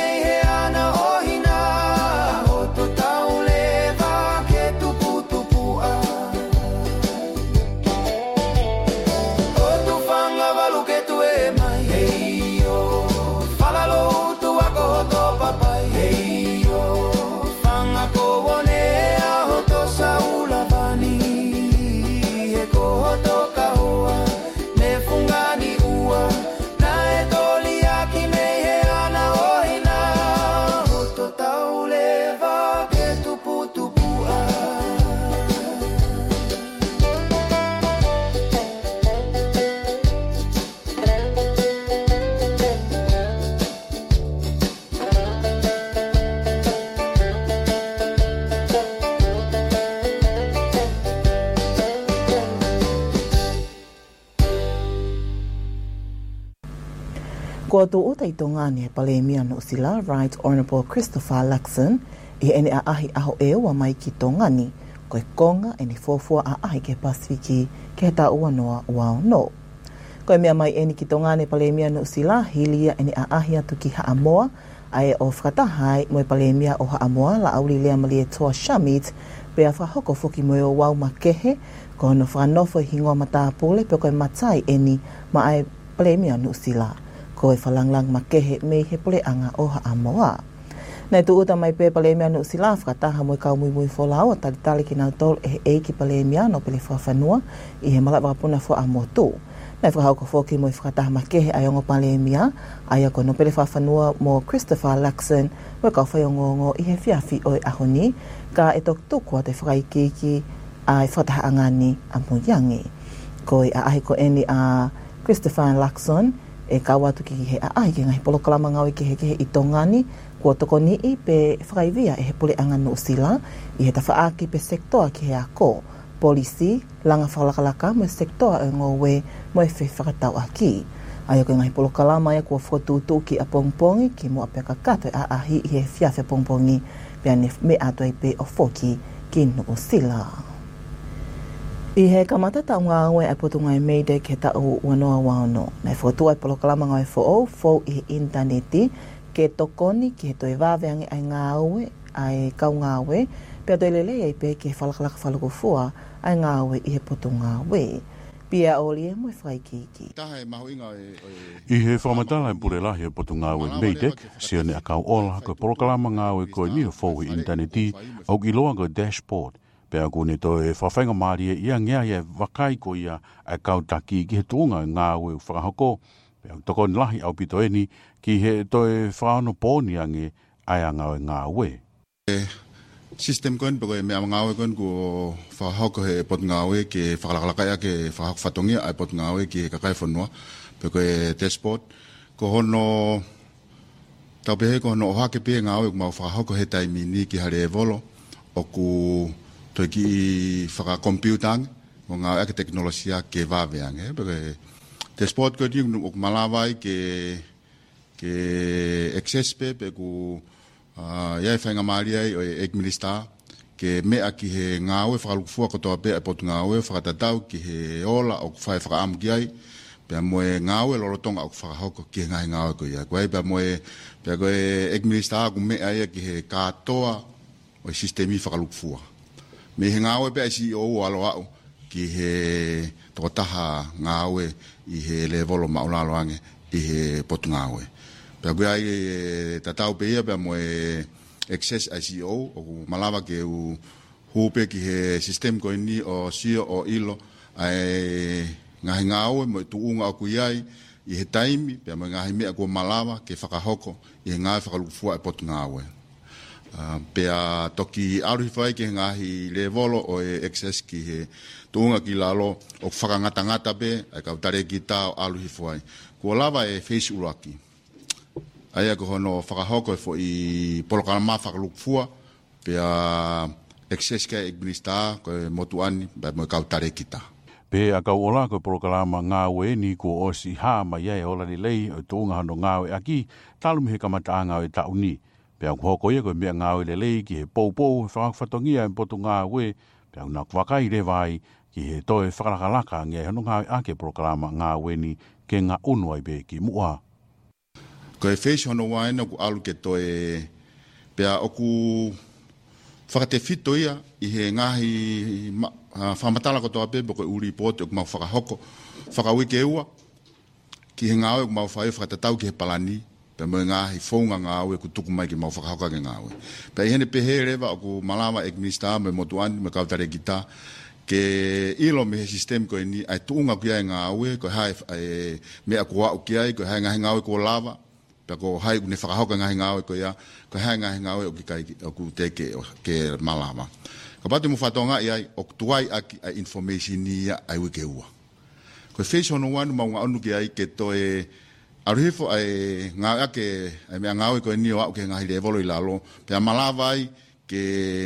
Ko atu o tai tongani e pale mia no sila Right Honourable Christopher Luxon i ene a ahi aho e ua mai ki tongani ko e konga ene fofua a ahi ke Pasifiki ke ta ua noa ua no. Koe mea mai eni ki tongane palemia no sila, hilia eni a ahia tuki Haamoa, ai o whakatahai mo palemia o Haamoa, la auri lea malie toa Shamit, pe a whahoko foki mo o wau makehe, ko hono whanofo hingoa matapule, pe koe matai eni ma ai palemia no sila. Koe whalanglang makehe me he pule anga o Haamoa. Nei tu uta mai pe palemia no sila, whakataha mo i kau mui mui wholau, a tali tali ki nau tol e e ki palemia no pele whawhanua, i he malak wakapuna fo a motu. Nei whakahauka foki mo i whakataha makehe ai ongo palemia, ai ako no pele whawhanua mo Christopher Luxon, mo i kau whaiongongo i he whiawhi o i ahoni, ka e tok tukua te whakaikiki ai whataha angani a muyangi. Ko i a ahi ko eni a Christopher Luxon, e kawatu ki he a ahi ki ngahi polo kalama ngau i ki he ki he i tongani, kua toko ni i pe whakaivia e he pule anga no sila, i he tawhaaki pe sektoa ki he a ko, polisi, langa whakalakalaka mo sektoa e ngō we mo e whi whakatau aki. Ai o ke ngahi polo kalama ia kua whotutu ki a pongpongi ki mo a pia kakato e a ahi i he whiawhi pongpongi pia ne me ato i pe o foki ki no sila. I he kamatata ngā aue ai potu ngai meide ke ta o wanoa wano. Nei whotu ai polo kalama ngai fo o, fo i he interneti, ke tokoni ki he toi waweangi ai ngā aue, ai kau ngā aue, pia toi lele ai pe ke whalakalaka whalakufua ai ngā aue i he potu ngā aue. Pia olie mo e whaikiki. I he whamatala e pure lahi e potu ngā aue meide, sia ne a kau ola koe polokalama ngā aue koe ni o fo i interneti, au ki loa koe dashboard. Pea kune to e whawhainga maari e ia ngea e wakai ko ia e kau taki ki he tuunga ngā aue u whakahoko. Pea toko ni lahi au pito eni ki he to e whaano pōni ange ai anga o ngā aue. System koen pako e mea ngā aue koen ko whahoko he pot ngā aue ke whakalakalakaya ke whahoko whatongia ai pot ngā aue ki he kakai whanua. Peko e dashboard. Ko hono tau pehe ko hono ohake pe ngā aue kumau whahoko he taimi ni ki hare e volo o ku toi ki whakakompiutangi mo ngā ake teknolosia ke waweange. Peke te sport ko ni o malawai ke ke access pe pe ku iai whainga maari ai o e ek minister ke mea ki he ngāwe whakalukufua kotoa pe ai potu ngāwe whakatatau ki he ola o whai whakaamu ki ai pea moe ngāwe lorotonga o whakahoko ki he ngahi ngāwe ko ia. Koe pea moe pea koe ek minister ku mea ia ki he kātoa o i sistemi whakalukufua. Me he ngāwe pe ai si o alo au ki he tokotaha ngāwe i he levolo maulaloange i he potu ngāwe. Pea koe ai e tatau pe ia pea moe access I C O o malawa ke u hupe ki he sistem koe ni o sio o ilo ai ngahi ngāwe mo i tuunga o kuiai i he taimi pea moe ngahi mea kua malawa ke whakahoko i he ngāwe whakalukufua e potu ngāwe. Uh, pea toki aruhi whai ki he ngahi le volo o e access ki he tuunga ki lalo o whakangata-ngata pe ai kau tare ki tau aruhi whai. Kua lava e face uraki. Aia ko hono whakahoko e fo i polokalama whakalukufua pea access ka e minister ko e motuani bai mo e kau tare ki tau. Pe a kau ola ko polokalama ngāwe ni ko osi haa ma iai ola ni lei o tuunga hano ngāwe aki talumi he kamata ngāwe tauni. Pea kuhoko ia koe mea ngāwe le lei ki he pou-pou whakawhatongia e potu ngāwe pea una wakai re vai ki he toe whakalakalaka ngia hano ngāwe ake polokalama ngāwe ni ke ngā unua i be ki mua. Ko e whesi hono waena ku alu ke toe pea oku whakate whito ia i he ngahi whamatala ko toa pepe ko e uri pote o ku mau whakahoko whakawike ua ki he ngāwe ku mau whae whakatatau ki he palani pe mo ngahi fonga ngāwe ku tuku mai ki mau whakahoko ke ngāwe. Pe hene pehe rewa o ku malawa ek minister me motuani me kautare kita ke ilo me he sistem ko ni ai tuunga ku ia ngāwe ko hai me aku wa ki ai ko hai ngahi ngāwe ko lava pe ko hai ku ne whakahoko ngahi ngāwe ko ia ko hai ngahi ngāwe o ki kai o ku teke ke malawa. Ka patu mo whatonga iai o tuai aki ai information ni ia ai wike ua. Ko face ono wanu mau ngā onu ki ai ke toe aruhifo ai ngā ake ai mea ngāwe ko ni o au ke ngahi le volo i lalo pe malawa ai ke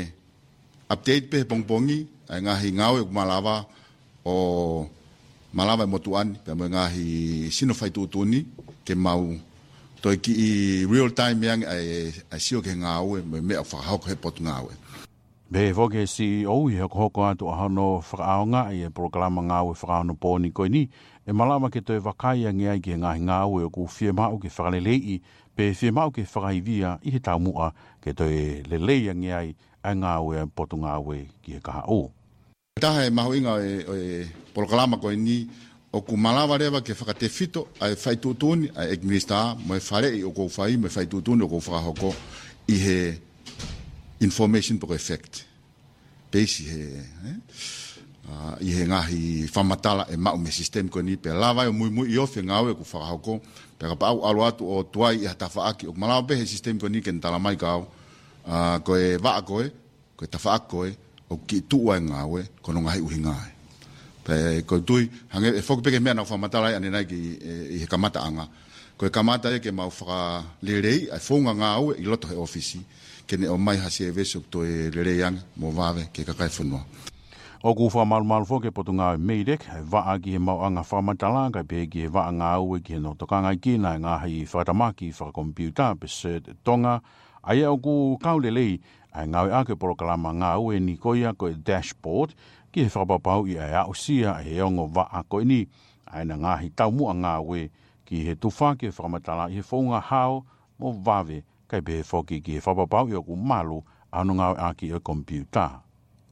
update pe pongpongi ai ngahi ngāwe ku malawa o malawa i motuani pe mo ngahi sinofai tuutuni ke mau toi ki i real time yang ai ai sio ke ngāwe me mea whakahoko he potu ngāwe. Be foke C E O i hoko hoko atu ahano whakaaonga i e programa ngāwe whakaano pōni koe ni, e malama ke toi wakai a ngea i ke ngahi ngāwe o ku whia mau ke whakalelei, pe whia mau ke whakaivia i he taumua ke toi lelei a ngea i a ngāwe a potu ngāwe ki he kaha o. Taha e mahu inga o e programa koe ni, o ku malawa rewa ke whakate fito, a e whaitutuni, a e ekminista, mo e whare i o kou whai, mo e whaitutuni o kou whakahoko i he information per effect. Pesi he, eh? Uh, i he ngahi whamatala e mau me system ko ni, pe lawa o mui mui i ofi ngawe ku whakahoko, pe ka pau alu atu o tuai i hata whaaki, o malawa pe he system ko ni ken tala mai kau, uh, ko e waa koe, ko e tawhaak koe, o ki tua e ngawe, kono ngahi uhi ngae. Pe ko tui, hange e whakupeke mea na whamatala i ane nai ki i he kamata anga, ko e kamata e ke mau whaka lerei, ai whaunga ngawe i loto he ofisi, kene o mai hasi e vesok to e rereang mo vawe ke kakai whanua. O ku wha malu malu fo ke potu ngā meirek, he waa ki he mau anga whamatala, kai pe ki he waa ngā ue ki he no tokanga ki na ngā hei whatamaki whakakompiuta pe se tonga, ai o ku kaulelei, ai ngāwe ake porokalama ngā ue ni koia ko e dashboard, ki he whapapau i ai au sia he ongo waa ko ni, ai na ngā hei taumua ngā ue, ki he tuwha ki he whamatala i he whaunga hao mo vawe, kai pe foki ki e whapapau i o ku malu anu ngau aki o kompiuta.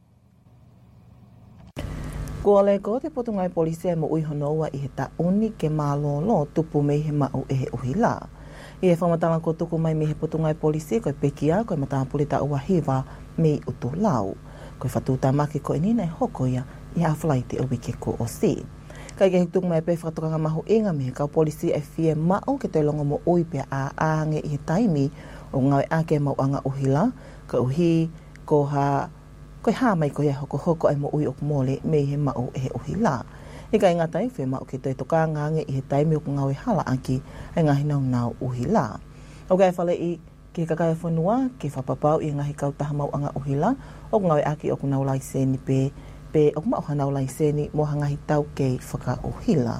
Kua le ko te potu ngai polisia mo ui honoua i he ta uni ke malo lo tupu mei he mau e he uhi la. I he whamatala ko tuku mai me he potu ngai polisia koe pekia koe matahapuli ta ua hiwa mei utu lau. Koe whatuta maki ko inina e hokoia i hawhalaiti o wike ko o si. Kai ke hitung mai pe whatukanga mahu inga me he kau polisi e fie mau ke te longa mo ui pe a aange i he taimi o ngawe ake mau anga uhila, ka uhi ko ha, koe ha mai ko ia hoko hoko ai mo ui o kumole me he mau e he uhila. I kai ngatai fie mau ke te toka ngange i he taimi o ngawe hala aki ai ngahi nau nau uhila. O kai whale i ke kakai whanua ke whapapau i ngahi kau taha mau anga uhila o ngawe ake o kunau laiseni pe pe o kuma o hanau laiseni mo hangahi tau kei whaka uhila.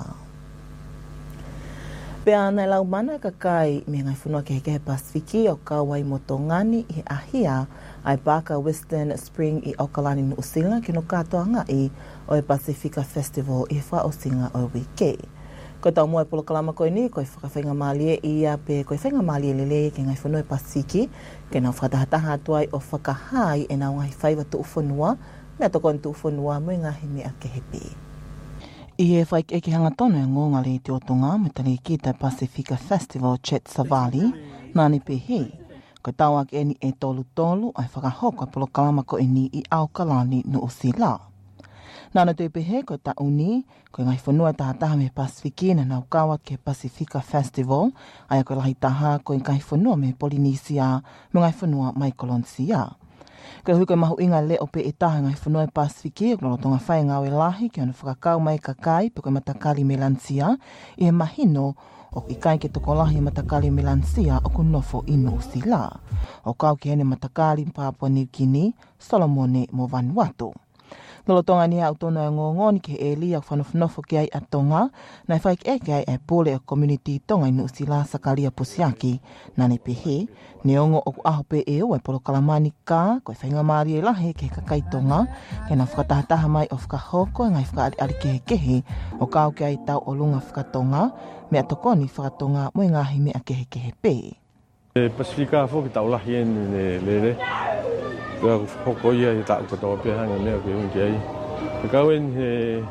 Pe ana lau mana kakai me ngai whanua ke heke he Pasifiki o kawai mo tongani i he ahia ai paka Western Spring i Aukalani no Usila ki no katoa ngai o e Pacifica Festival i wha o singa o wike. Ko tau mua e polokalama koe ni, koe whakawhainga maalie ia pe koe whainga maalie lele ke ngai whanua e Pasifiki ke nau whakatahataha atuai o whakahai e nau ngai whaiwa tu uwhanua mea toko tu uwhanua mo i ngahi mea ke hepe. I he whaik eke hanga tono e ngonga le te otonga me tali ki te Pacifica Festival Chet Savali, nani pe hei. Ko tau ake eni e tolu tolu ai whakahoko e polokalama ko eni i Aukalani no Usila. Nana tui pe hei ko ta uni, ko ngai whanua tahataha me Pasifiki na nau kawa ke Pacifica Festival, ai ko lahi taha ko ngai whanua me Polynesia, me ngai whanua mai Kolonsia. Ko hui koe mahu inga le o pe e taha ngai whanua e Pasifiki o klotonga whai ngawe lahi ki anu whakakau mai kakai pe koe matakali melansia i he mahino o i kai ke toko lahi matakali melansia o kunofo inu Usila. O kau ki hene matakali Papua New Guinea, Solomone mo Vanuatu. Nolotonga ni au tono e ngongoni ke e li au whanofnofo ki ai atonga, na e whaik eke ai e pole o community tonga inu Usila Sakaria Pusiaki, na ne pehe, ne ongo o aho pe e o e polo kalamani ka, koe whainga maari e lahe ke kakai tonga, ke na whakatahataha mai o whakahoko e ngai whakaari ari kehe kehe, o kau ki ai tau o lunga whakatonga, mea tokoni whakatonga mo e ngahi mea kehe kehe pe. E Pasifika fo ki tau lahi e ne lere, Kua hoko ia i tāu katoa pia hanga nea ki hunki ai. Ka kauen he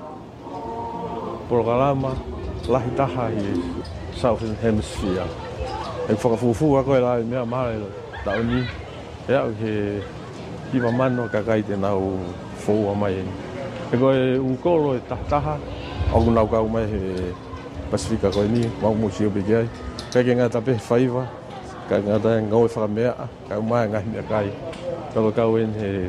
porokalama lahi taha i Southern Hemisphere. E whakafufu a koe lai mea maare tau ni. E au he hiwa mano ka kai te nau fōua mai. E koe ukolo e tahataha, au nau kau mai he Pasifika koe ni, mau musi o piki ai. Kai ke ngata pe whaiva, kai ngata ngau e whakamea, kai mai ngahi mea kai. Kalau kau in he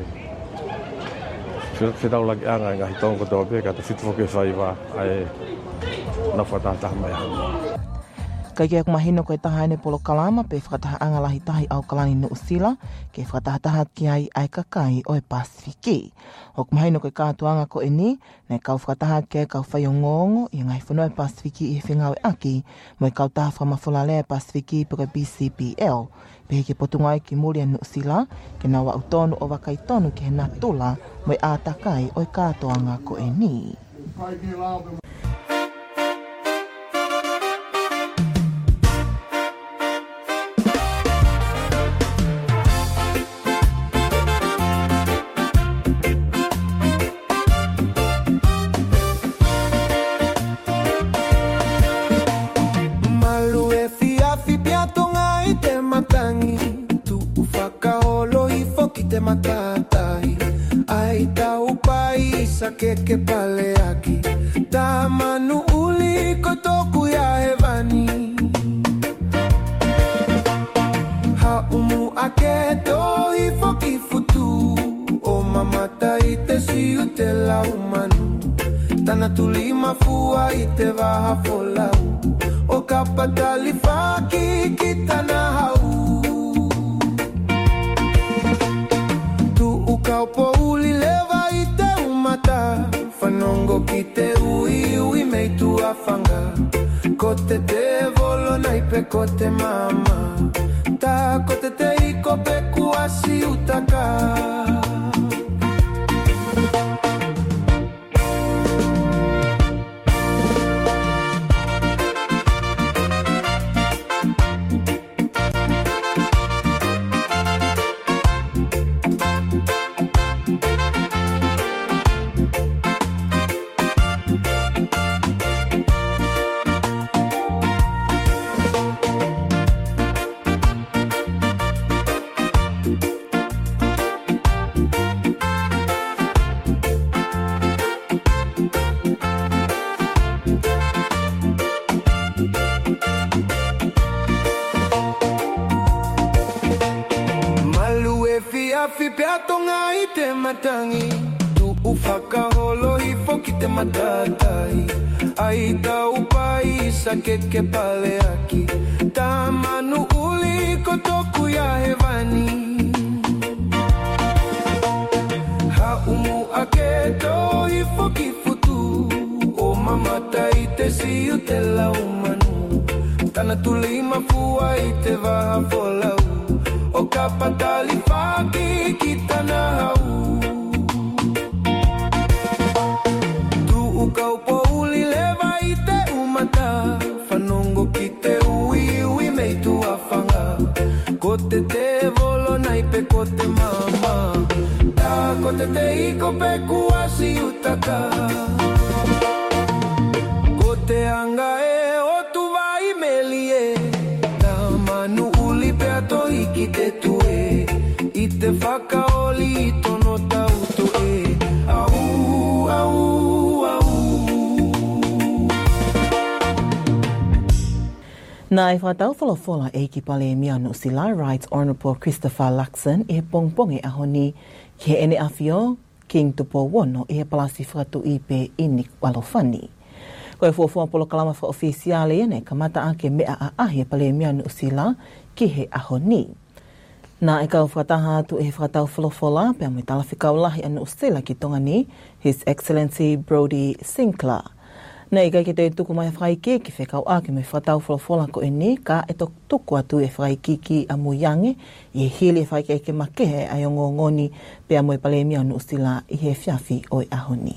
fitau lagi anga ngahi tong katoa pe kata fitfo ke whaiwa ai na whatata mai hanga. Kai kia kumahino koe taha ene polo kalama pe whakataha angalahi tahi au kalani no usila ke whakataha ki ai ai kakai o e Pasifiki. O kumahino koe kātuanga ko e ni, nei kau whakataha ke kau whai o ngongo i ngai whanua e Pasifiki i he whingawe aki mo i kau taha whamawhula lea Pasifiki pe koe B C P L. Pe ke potungai ki muri anu usila ke na wa utonu o wakai tonu ke he natula mo i ātakai o i kātuanga ko e ni. Te matatai ai tau pai sa ke ke pale aki ta manu uli ko toku ya hevani ha umu ake to i foki futu o mama tai te si te la umanu tana tuli mafua i te va folau o kapatali faki kitana hau Kaupo uli leva i te umata Whanongo ki te ui ui mei tu afanga Ko te te volo nai pe ko te mama Ta ko te te iko pe kuasi utaka Fi peatonga i te matangi Tu ufaka holo i foki te matatai Ai tau pai sa ke ke pale aki Ta manu uli ko toku ya hevani Ha umu ake to i foki futu O mamata i te siu te lau manu Tana tuli mafua i te vaha folau O kapatali faki kita na hau Tu ukau po uli leva i te umata Whanongo ki te ui ui mei tu afanga Ko te te volo nai pe ko te mama Ta ko te te iko pe kuasi utaka Ko te anga e o tu vai melie Ta manu uli pe ato iki te tue I te whakaoli i tono tauto e Au, au, au Nā e whātau whalafola e ki pale mi anu sila Right Honourable Christopher Luxon e pongponge ahoni ki he ene awhio King Tupo Wono e he palasi whakatu i pe Inik Walofani. Koe fuafua polo kalama wha ofisiale ene ka mata ake mea a ahi e pale mi anu sila ki he ahoni. Nā e kau whakataha atu e he whakatau whalafola pia mai tala whikau lahi anu usila ki tonga ni His Excellency Brodie Sinclair. Nei kai ki te tuku mai whaiki ki whekau ake me whakatau whalafola ko e ni ka e tok tuku atu e whaiki ki a muyange i he hili e whaiki e ke makehe ai o ngongoni pia mai pale mi anu usila i he whiawhi o e ahoni.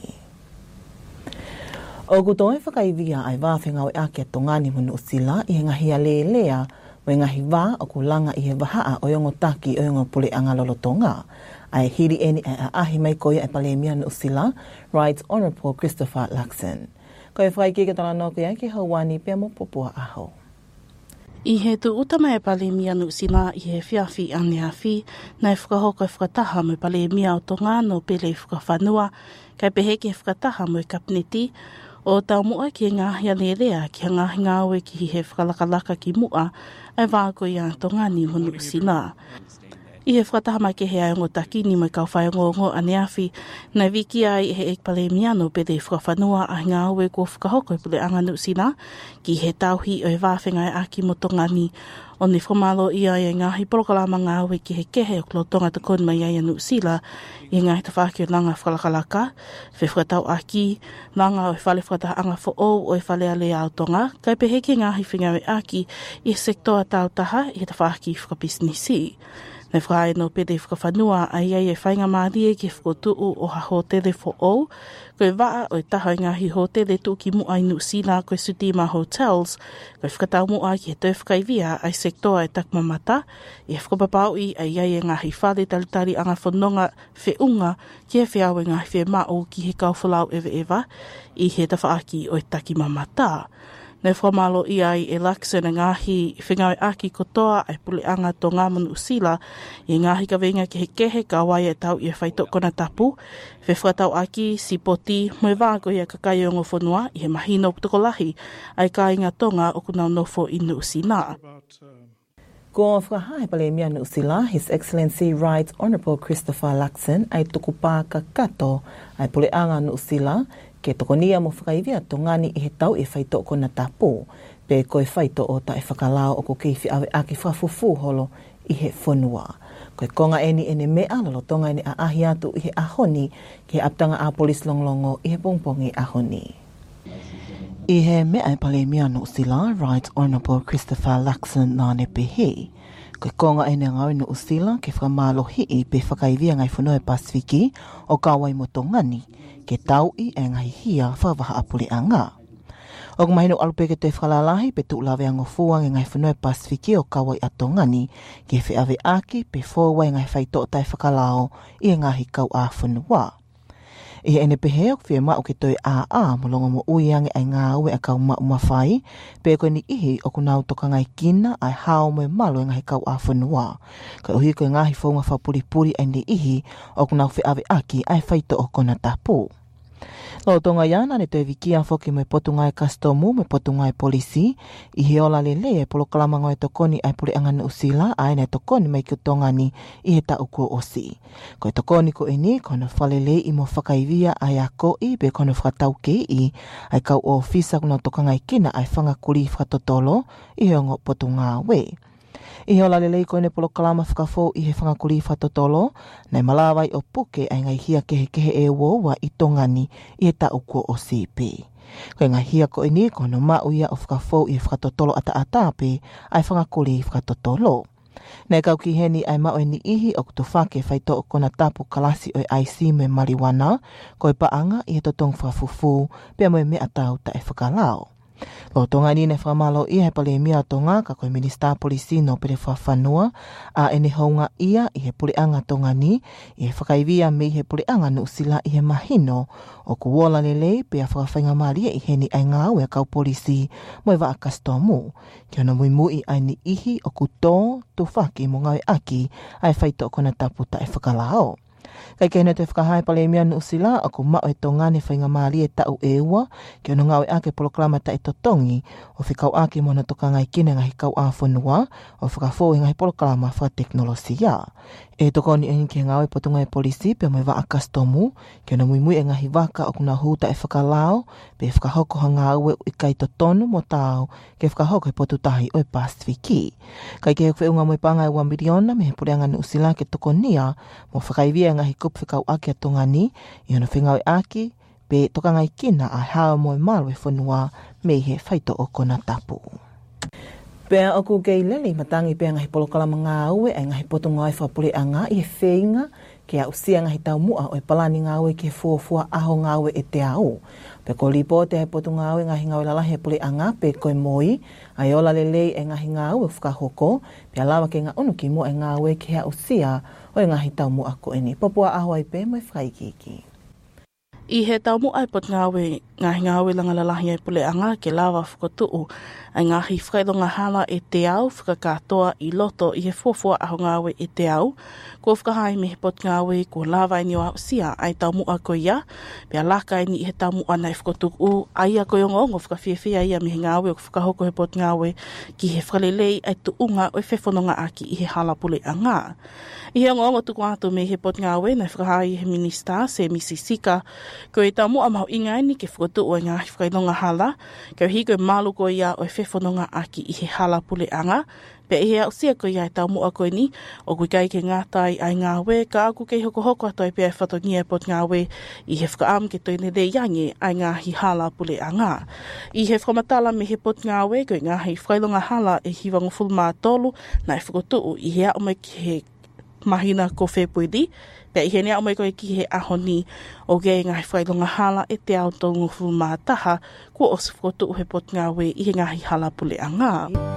O kuto e whakaivia ai wāwhenga o e ake tongani munu usila i he ngahi a lea lea o e ngahi wā o kulanga i he wahaa o yongo taki o yongo pule anga lolotonga. Ai hiri eni ai a ahi mai koia e pale miana usila, Right Honourable Christopher Luxon. Ko e whaiki ke tala no kia ki hauani pia mo popua aho. I he tu utama e pale miana usila i he whiawhi ane awhi, nei whakahoko e whakataha mo pale mia o tonga no pele whakawhanua, kai peheke e whakataha mo i kapneti, o tau mua ki ngā hia lerea ki ngā ngāwe ki he whakalakalaka ki mua ai wāko i a tongani honu usina. I he whakatahama ke hea ngō takini mai kau whai ngō ngō aneawhi, na wiki ai he ek pale miano pe te whakawhanua a ngā aue kua whakahoko i pule anga nusina, ki he tauhi o e wāwhenga e aki mo tongani, o ne whamalo ia e ngāhi porokalama ngā aue ki he kehe o klotonga te kon mai ai anu sila, i ngāhi ta whāki o langa whalakalaka, whe whakatau aki, langa o e whale whakataha anga fo o o e whale ale au tonga, kai pe heke ngāhi whinga e aki i sektoa tau taha i he ta whāki whakapisnisi. Nei whae no pede whakawhanua ai ai e whainga mārie ki whakotuu o ha hotele fo o, koe waa o e taha ngahi hotele tu ki mua i Nusila koe Sutima Hotels, koe whakatau mua ki he tau whakaivia ai sektoa e takmamata, i he whakapapau i ai ai e ngahi whale talitari anga whanonga whiunga ki he whiau e ngahi whi mao ki he kauwhalau ewe ewa, i he tawhaaki o e taki mamata. Nei whamalo i ai e lakse na ngāhi whingawe aki kotoa ai pule anga tō ngā manu usila i ngāhi ka venga ki he kehe ka wai e tau i e whaito kona tapu, whe whakatau aki, sipoti, moe wāko i a kakai o ngō whanua i he mahino putokolahi ai ka inga tonga o kunau nofo i nu usina. Ko whakahae pale mea nu usila, His Excellency Right Honourable Christopher Luxon ai tuku pā ka kato ai pule anga nu usila, ke tokonia mo whakaivia tō ngani i he tau e whaito ko na tapo, pe koe whaito o ta e whakalao o ko keiwhi awe ake whafufu holo i he whanua. Koe konga eni ene mea lalotonga ene a ahi atu i he ahoni, ke he aptanga a polis longlongo i he pongpongi ahoni. I he mea e pale mea no usila, Right Honourable Christopher Luxon nāne pehe. Koe konga ene ngau no usila ke whamalo hii pe whakaivia ngai whanua e Pasifiki o kawai mo tō ngani, ke tau i e ngai hia whawaha apule anga. O kumahino alupe ke te whalalahi pe tu lawe ango fua ngai whanua e Pasifiki o kawai a tō ngani, ke whi awe aki pe fōwai ngai whaito tai whakalao i e ngahi kau a whanua. I ene pehe o kwhia mao ke toi a a molonga mo uiange ai ngā ue a kau ma umawhai, pe koe ni ihi o kunau toka ngai kina ai hao moe malo e ngahi kau a whanua. Ka uhi koe ngahi whaunga whapuripuri ai ni ihi o kunau whi awe aki ai whaito o kona tapu. Lo tonga yana ne toi wikia whoki me potunga e kastomu, me potunga e polisi, i he ola lele e polokalamango e tokoni ai pule angana usila, ai ne tokoni mai ki tongani i he tau ko osi. Ko e tokoni ko eni, kono whalele i mo whakaivia ai a ko i, be kono whakatau ke i, ai kau o ofisa kuna tokangai kina ai whangakuri whakatotolo, i he ongo potunga we. I he ola lelei koe ne polokalama whakafo i he whangakuri whatotolo, nei malawai o puke ai ngai hia kehe kehe e wowa i tongani i he tau kua o C P. Koe ngai hia koe ni kono mau ia o whakafo i he whakatotolo ata atape ai whangakuri whakatotolo. Nei kau ki heni ai mau e ni ihi o kutu whake whaito o kona tapu kalasi o I C me mariwana, koe paanga i he totong whafufu, pia moe mea tau ta e whakalao. Lo tonga ni ne whamalo i he pale mea tonga ka koe Minister Polisi no pere whawhanua a ene haunga ia i he puleanga tonga ni i he whakaivia me i he puleanga no sila i he mahino o kuola lele pe a whakawhainga maria i he ni ai ngā ue kau polisi mo i wa a kastomu. Kia na mui mui ai ni ihi o kuto tu whaki mo ngawe aki ai whaito o kona tapu ta e whakalao. Kai kena te whakahae pale mea no usila, ako mao e tonga ne whainga maari e tau e ua, ki ono ngau e ake poloklama ta e totongi, o whikau ake mona toka ngai kine ngahi kau a whanua, o whakafo e ngahi poloklama wha teknolosia. E toko ni e ki ngau e potunga e polisi, pe mai wa a kastomu, ki ono mui mui e ngahi waka o kuna huta e whakalao, pe e whakahoko hanga ue i kai totonu mo tau, ke whakahoko e potutahi o e Pasifiki. Kai ke he unga mo e panga e ua miliona, me he pureanga no usila ke toko nia, mo whakaivia ngahi kup whikau ake a tongani, i ono whingau e aki, pe toka ngai kina a hao mo e maru e whanua, me he whaito o kona tapu. Pea oku kei lele matangi pea ngahi polokalama ngā ue, e ngahi potunga e whapure a ngā i he whenga, ke a usia ngahi tau mua o e palani ngā ue ke fuafua aho ngā ue e te au. Pe ko lipo te he potunga ue ngahi ngā ue lalahi e pule a ngā, pe koe moi, ai ola lelei e ngahi ngā ue whakahoko, pe alawa ke ngā unuki mua e ngā ue ke a usia o e ngahi tau mua ko eni. Papua aho ai pe mo e whaikiki. I he tau mua e pot ngā ue, ngahi ngā ue langa lalahi e pule a ngā ke lawa whakotuu, Ai ngahi whakailonga hala e te au, whakakatoa i loto i he fuafua aho ngāwe e te au. Ko whakahai me he pot ngāwe, ko lawa ni o sia ai tau mua ko ia. Pea laka ni i he tau mua nei whakotuk u, ai a koe ongo, ngo whakawhiawhia ia me he ngāwe, o whakahoko he pot ngāwe, ki he whakalelei ai tu unga o e whewhanonga aki i he hala pule a ngā. I he ongo tuku atu me he pot ngāwe, nei whakahai he minista, se misisika, ko e tau mua maho ingai ni ke whakotu o ngahi whakailonga hala, ko hi koe malu ko ia o e whewhanonga aki i he hala pule a ngā. Pe e hea usia ko ia e tau mua koe ni, o kui kai ke ngātai ai ngāwe, ka aku kei hoko hoko ato e pia e whatongia e pot ngāwe, i he whakaam ke toine de yange ai ngāhi hala pule a ngā. I he whamatala me he pot ngāwe, ko i ngāhi whailonga hala e hiwangu fulma tolu, na e whakotuu i hea o mai ki he mahina ko whepuidi, pe i he nea o mai koe ki he ahoni o gei ngāhi whailonga hala e te au tongu fulma taha, ko o se whakotuu he pot ngāwe i he ngāhi hala pule a ngā.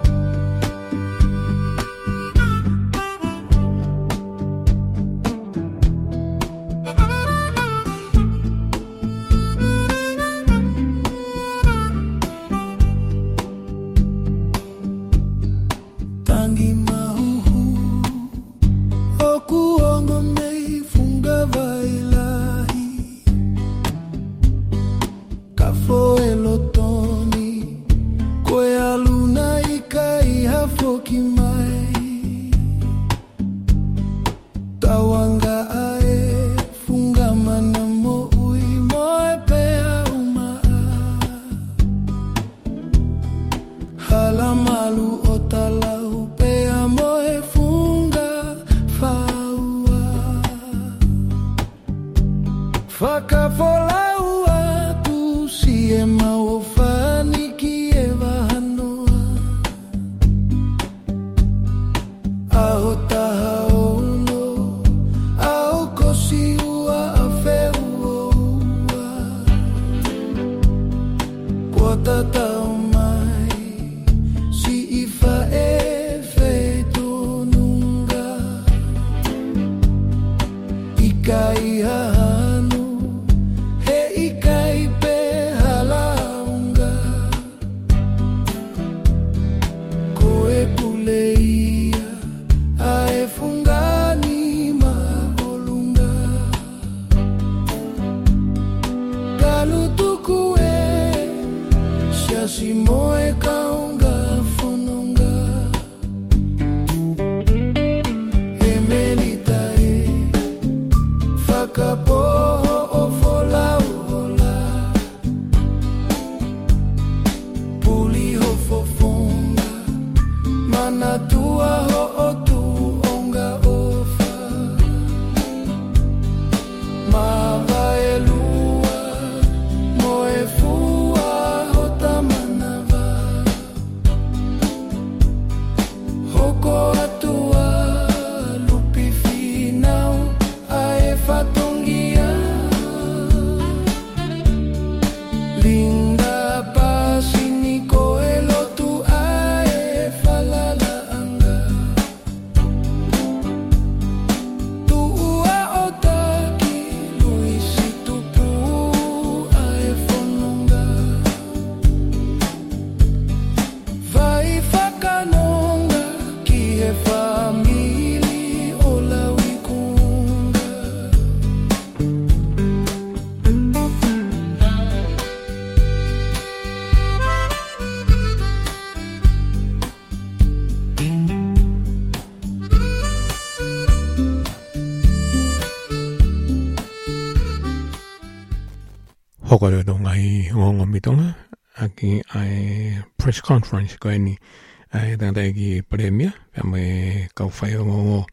Hokore do ngai ngongo mitonga aki ai press conference ko ni ai tanda ki premia pe me ka fai ngo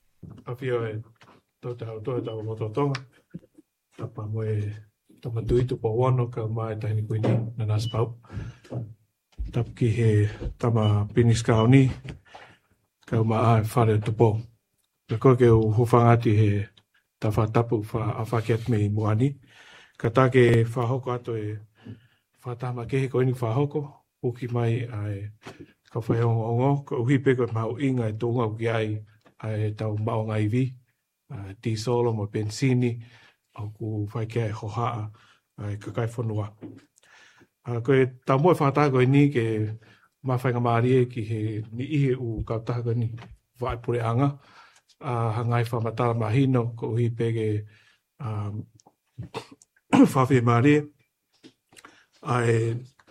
Afio e to ta to ta mo to to tapa mo e tapa tui tu po wono ka mai ta ni kuini na nas pau tap ki he tama piniska oni ka ma a fare tu po ko ke u hufangati he ta fa tapu fa afaket me moani ka ta ke fa hoko ato e fa tama ke he ko ni fa hoko uki mai ai ka fa o ngo ko hi pe ko mau inga e tonga ki ai ai tau mau ngai vi ti solo mo benzini au ku fa ke ho ha ai ka kai fonua a ko ta mo fa ta ko ni ke mawhainga maari ki he ni ihe u kautaha ni vai pure anga a uh, hangai whamatara mahino ko uhi pege um, whawhi maari ai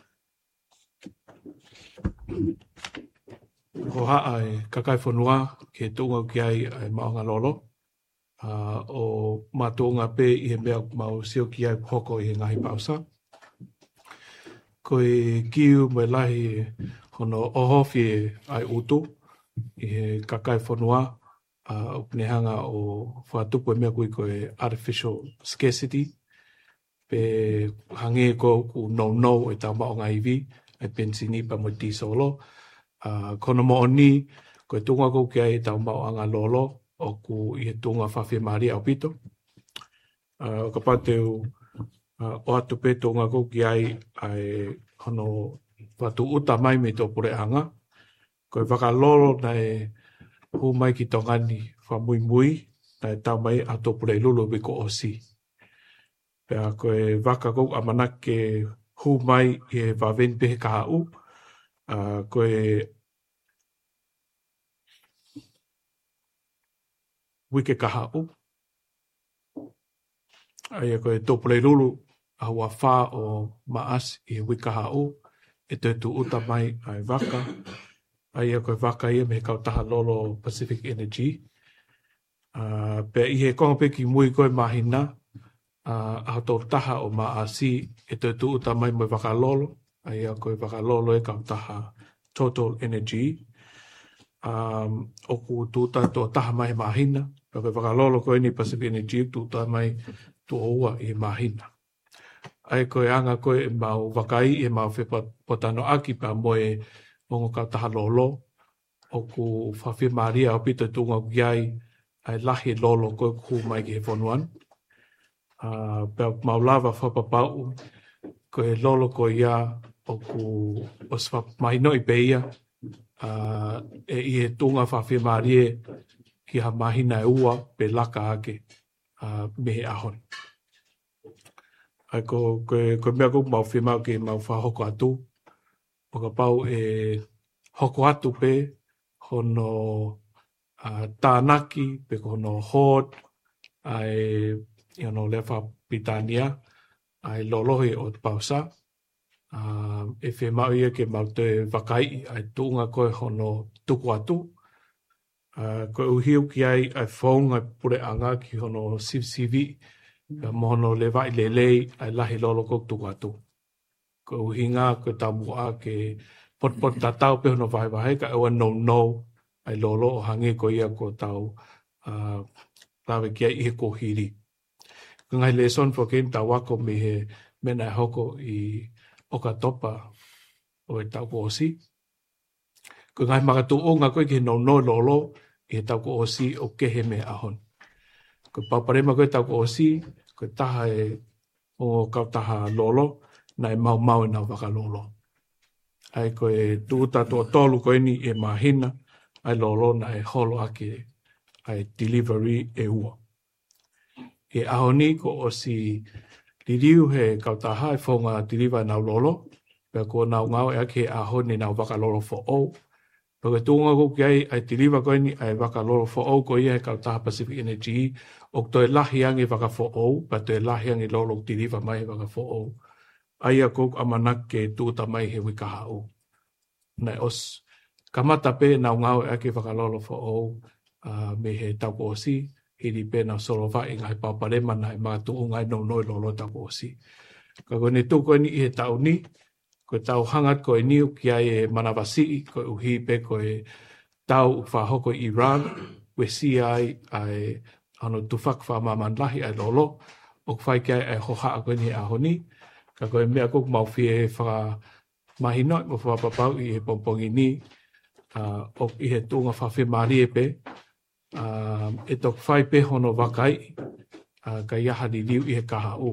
ko ha ai kakai whanua ke tunga ki ai ai maonga lolo uh, o matunga pe i he mea mau sio ki ai hoko i he ngahi pausa ko e kiu me lahi hono ohofi ai utu i he kakai whanua uh, o punehanga o whatupu e mea kui ko e artificial scarcity pe hange ko ku no no e tau maonga iwi ai pensini pa mo ti solo uh, kono mo oni ko e tunga ko ki ai tau maonga lolo o ku i he tunga whawhi maari au pito uh, o ka pateu uh, o atu pe tunga ko ki ai ai hono watu uta mai me tō pure anga. Ko e whakalolo na e hu mai ki tongani wha mui mui na e tau mai a tō pure lulu me ko osi. Pea ko e waka kou amana ke hu mai i e wawen pehe kaha u. Uh, ko e wike kaha u. Aia ko e tō pure lulu a hua wha o maas i e wika ha u. E te tu uta mai ai waka. Aia koe waka ia me he kautaha lolo Pacific Energy. Uh, pe i he konga pe ki mui koe mahina. Uh, a tō taha o maasi e te tu uta mai mai waka lolo. Aia koe waka lolo e kautaha Total Energy. Um, o ku tu uta tō taha mai mahina. Pe koe waka lolo koe ni Pacific Energy tu uta mai tu oua i mahina. Ai koe anga koe e mau wakai e mau whepotano aki pa moe mongo kautaha lolo. O ku whawhi maria o pito tunga kiai ai lahi lolo koe ku mai ki he whonuan. Uh, Pea mau lava whapapau koe lolo koe ia o ku o swa mahino i peia. Uh, e i he tunga whawhi maria ki ha mahina e ua pe laka ake uh, me he ahon. Ai ko ko ko mea ko mau whi mau ke mau wha hoko atu. O ka pau e hoko atu pe hono uh, tānaki pe hono hot ai iono le wha pitania ai lolohi o te pausa. Uh, e whi mau ia ke mau te wakai ai tuunga koe hono tuku atu. Uh, ko uhiu ki ai ai whaunga ai pure anga ki hono C C V. Ka mohono le vai le lei ai lahi lolo kok tu watu. Ko uhinga ko tamua ke pot pot tatau pe hono vai vai ka ewa no no ai lolo o hange ko ia ko tau uh, lawe kia i he ko hiri. Ko ngai le son po ken tau wako me he mena hoko i oka topa o e tau ko osi. Ko ngai makatu o nga koe ke no no lolo i he tau ko osi o kehe me ahon. Ko paparema koe tau ko osi, ko taha e o kautaha lolo, na e mau mau e nau waka lolo. Ai ko e tuuta tua tolu koe ni e mahina, ai lolo na e holo ake ai delivery e ua. E aho ni ko osi liriu he kautaha e whonga deliver nau lolo, pia ko nau ngau e ake aho ni nau waka lolo fo o. Pake tunga ko ki ai ai deliver koe ni ai waka lolo fo o ko ia he kautaha Pacific Energy, o toi lahi angi waka fo o, pa toi lahi angi lolo deliver mai waka fo o. Aia kouk amanak ke tuuta mai he wikaha o. Nei os, kamata pe nau ngau e ake waka lolo fo o, uh, me he tauko osi, hiri pe nau solo vai ngai pauparema nai mga tuu ngai no noi lolo tauko osi. Ka koe ne tuko ni i he tau ni, koe tau hangat koe niu ki ai e manawasi, koe uhi pe koe tau whahoko Iran, we si ai ai ano tufak wha maman lahi ai lolo, o kwhai kia ai hoha a koe ni a honi, ka koe mea kuk mau fie e wha mahinoi mo wha papau i he pompongi ni, uh, o i he tunga whawhi maari e pe, uh, e tok whai pe hono wakai, uh, ka iaha ni liu i he kaha u.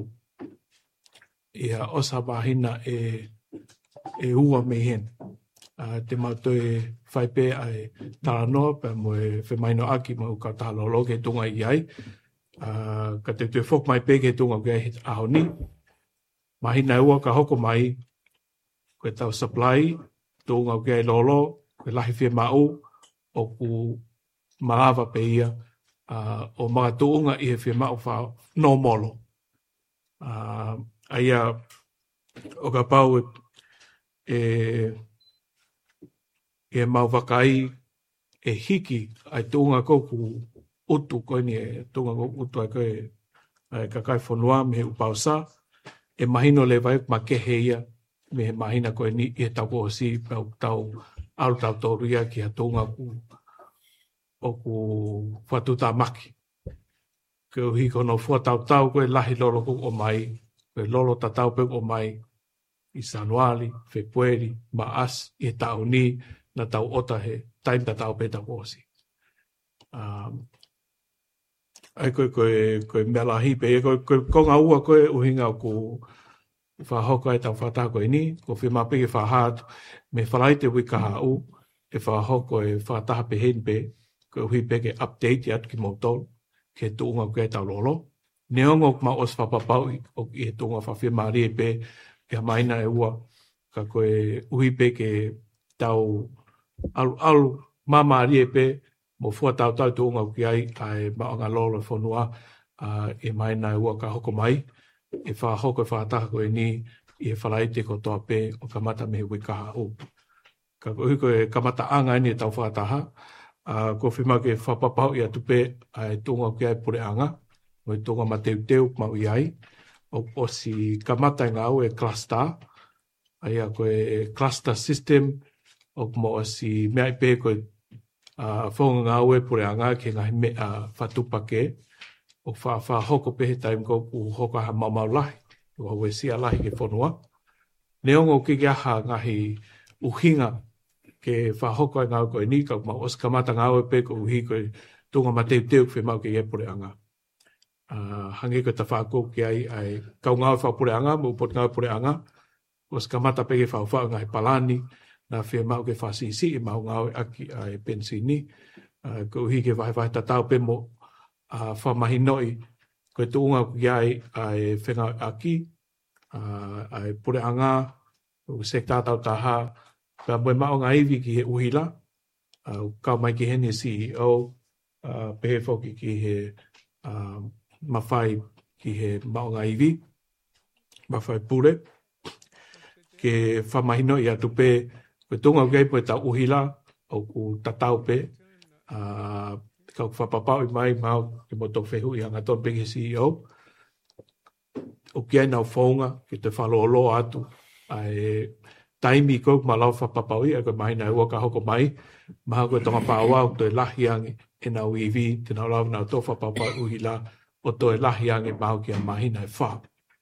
I ha osa mahina e, e ua me hen. Uh, te mauto e whai pe ai taranoa, pe mo e whemaino aki mo ka tahalolo ke tunga i ai. Uh, ka te tue whok mai pe ke tunga ke aho ni. Mahina ua ka hoko mai, koe tau supply, tōnga o kia i lolo, koe lahi whia mau, o ku malawa pe ia, uh, o mga tōnga i he whia mau wha no molo. Uh, aia, o ka pau e, e mau wakai e hiki ai tōnga koku utu koe ni e tōnga koku utu ai koe e kakai whanua me he upausa, e mahino le vai ma kehe ia, me he mahina koe ni i he tau ko si pau tau alu tau tōru ia ki ha tōnga ku o ku whatuta maki. Koe uhi kono fua tau tau koe lahi lolo koku o mai, koe lolo tatau pe o mai, i Sanuali, Februari, Maas, i tau ni, na tau ota he taim tatau pe tau ko si. Um, ai koe koe koe mea la hipe, e koe koe konga ua koe uhinga o ku whahoko ai tau whata koe ni, ko whima peke whahatu, me whalaite wika hau, e whahoko e whataha pe henpe, koe uhi peke update atu ki motol, ke tuunga koe tau lolo. Neongo ma os whapapau o i he tuunga whawhima rie pe, e maina e ua, ka koe uhi peke tau alu alu mama rie pe, mo fua tau tau tuunga ki ai, ai maonga lolo whanua, uh, e maina e ua ka hoko mai, e wha hoko e whataha koe ni, i e whalaite ko toa pe, o ka mata me wikaha o. Ka koe koe kamata anga ni e tau whataha, uh, ko whima ke whapapau i atu pe, ai tuunga ki ai pure anga, o i tuunga ma teu teu mau i ai, o, o si kamata ngā au e cluster, ai a koe cluster system, o mo o si mea i pe koe uh, whonga ngā ue pure anga ke ngahi me uh, whatupake o wha, wha hoko pehe taim ko ku hoko ha mamau lahi o hawe sia lahi ke whanua. Neongo ke ke aha ngahi uhinga ke wha hoko ai ngā ue koe ni ka ma os kamata ngā ue pe ko uhi koe tunga ma teu teu whi mau ke e pure anga. Uh, hangi ko ta whako ki ai ai kau ngā ue wha pure anga mo upot ngā ue pure anga os kamata pe ke wha wha ngahi palani na whia mau ke whasisi i mau ngāwe aki ai pensini. Uh, ko uhi ke wahi wahi tatau pe mo uh, whamahinoi koe tuunga ki ai ai whenga aki, uh, ai pure anga, o sekta tau taha, ka moe mao ngā iwi ki he uhila, uh, kau mai ki hene C E O, uh, pehe whoki ki he uh, mawhai ki he mao ngā iwi, mawhai pure, ke whamahinoi atu pe, koe tunga ukai po e tau uhila, o ku tatau pe, uh, kau whapapau i mai mau ke mo tō whehu i hanga tō peke C E O. O kia nau whaunga, ke te whalolo atu, ai taimi kou ma lau whapapau i, a koe mahina e ua ka hoko mai, maha koe tonga pāua o tō e lahiangi e nau iwi, te nau lau nau tō whapapau uhila, o tō e lahiangi mau kia mahina e wha.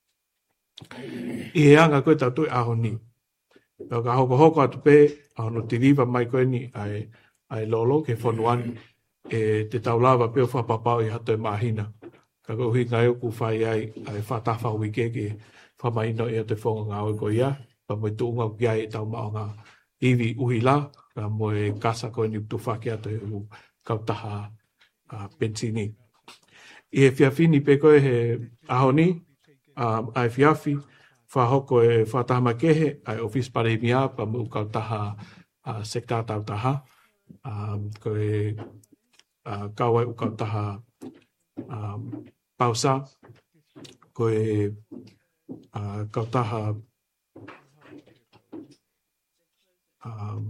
I he anga koe tau tui aho ni. Pau ka hoko hoko atu pe, aho no te riva mai koe ni, ai, ai lolo ke whanuani, e te taulawa peo whapapau i hato e mahina. Ka ko hui ngai oku whai ai, ai whatafa hui ke ke whamaino i te whonga ngā oi koe ia, pa moe tuunga ki ai e tau mao ngā iwi uhi la, ka moe kasa koe ni tu whake ato e u kautaha uh, pensini. I he whiawhini pe koe he ahoni, um, ai whiawhi, whahoko e whatahama kehe, ai office paremia, pa moe kautaha uh, sekta tautaha, um, koe uh, kawai u kautaha um, pausa, koe uh, kautaha um,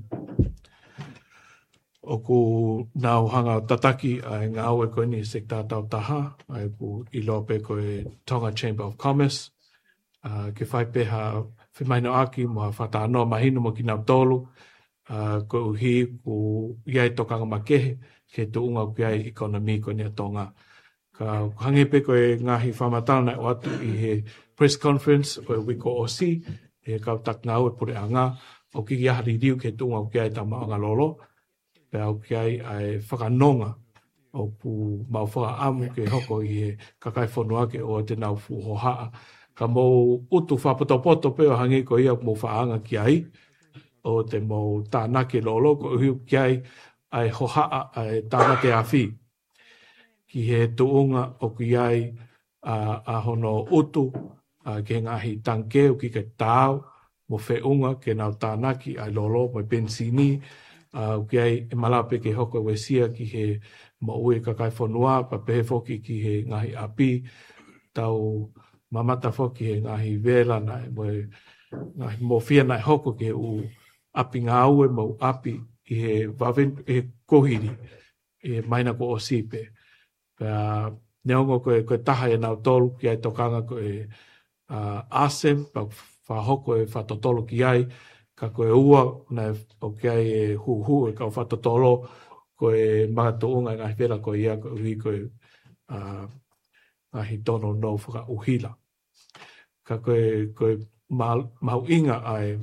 o ku nau hanga tataki ai ngā aue koe ni sekta tautaha, ai ku ilo pe koe Tonga Chamber of Commerce, uh, ke whai peha whimaino aki mo whata anoa mahino mo ki nau tolu, uh, koe uhi ku iai tokanga makehe, ke tuunga ki ai ekonomi koe ni a Tonga. Ka hange pe koe ngahi whamatana o atu i he press conference koe wiko o si, e kau tak ngā ue pure anga, o ki ki ahari riu ke tuunga ki ai ta maanga lolo, pe au ki ai ai whakanonga o pu mau whaka amu ke hoko i he kakai whanua ke o te nau fu hohaa. Ka mou utu whapotopoto pe o hange ko ia mou whaanga ki ai, o te mou tānake lolo ko hiu ki ai ai hohaa ai tānake a whi. Ki he tuunga o ki ai a, a hono utu a ke ngahi tanke o ki ke tāu mo feunga ke nau tānaki ai lolo mo bensini uh, ke ai e malape ke hoko we sia ki he mo ue kakai whanua pa pehe foki ki he ngahi api tau mamata foki he ngahi vela nai mo ngahi mo fia nai hoko ke u api ngā ue mo api i he wawen e kohiri e maina ko o sipe pa neongo koe koe taha e nau tolu ki ai tokanga koe uh, asem pa whahoko e whatotolo ki ai ka koe ua na o ki ai e hu hu e ka whatotolo koe mga tuunga ngahi vela koe ia koe ui koe uh, ngahi tono no whaka uhila ka koe koe mau inga ai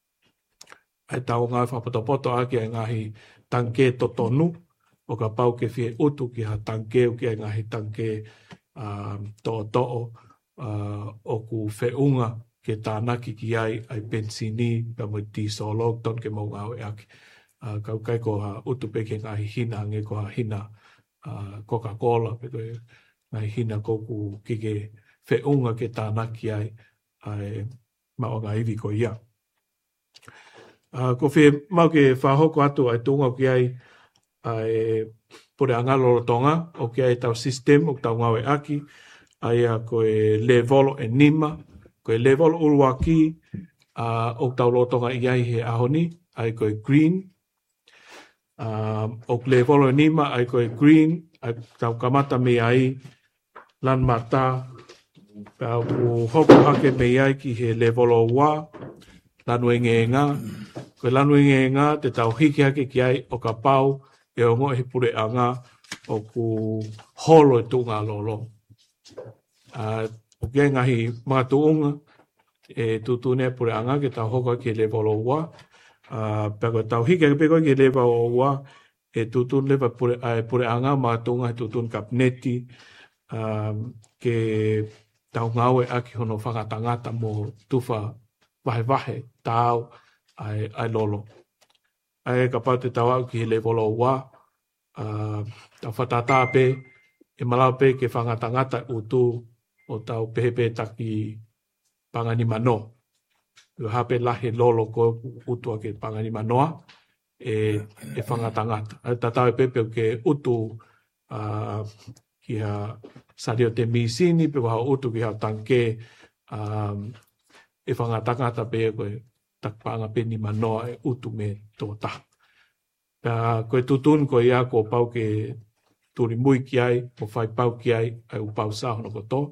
ai tau ngā whapotopoto aki ai ngahi tanke totonu o ka pau ke whie utu ki ha tanke o ki ai ngahi tanke um, to'o to'o uh, o ku whiunga ke tānaki ki ai ai bensini ka mo disolo ton ke mau ngau e aki uh, kau kai ko ha utu pe ke ngahi hina nge ko ha hina uh, Coca-Cola pe koe ngahi hina koku ki ke whiunga ke tānaki ai ai mao ngā iwi ko ia. Uh, ko whi mau ke whahoko atu ai tūnga o ki ai ai pore anga loro tonga o ki ai tau sistem o tau ngawe aki ai a koe le volo e nima koe le volo uruaki uh, o tau loro tonga i ai he ahoni ai koe green uh, o le volo e nima ai koe green ai tau kamata me ai lan mata pau u hoko hake me ai ki he le volo wa lanu e ngenga koe lanu e ngenga te tau hiki hake ki ai o ka pau e o ngoe pure anga o ku holo e tunga lolo. Uh, o kia ngahi mga tuunga e tutune pure anga ke tau hoka ki le volo ua. Uh, Peko tau hiki ake peko ki le volo ua e tutun lewa pure, uh, pure anga mga tuunga e tutun kapneti um, ke tau ngawe aki hono whakatangata mo tufa wahe wahe tau ai, ai lolo. Ai ka pau te tau au ki le volo ua, uh, tau whatata pe, e malau pe ke whangatangata utu o tau pehepe taki pangani mano. Ua hape lahe lolo ko utua ke pangani manoa, e, e whangatangata. Ai tatau e pepe ke utu uh, ki ha sario te misini, pe waha utu ki ha tanke um, e whangatangata pe koe takpanga peni manoa e utu me tō taha. Uh, koe tutun koe ia ko pau ke turi mui ki ai, o whai pau ki ai, ai u pau sahono ko tō.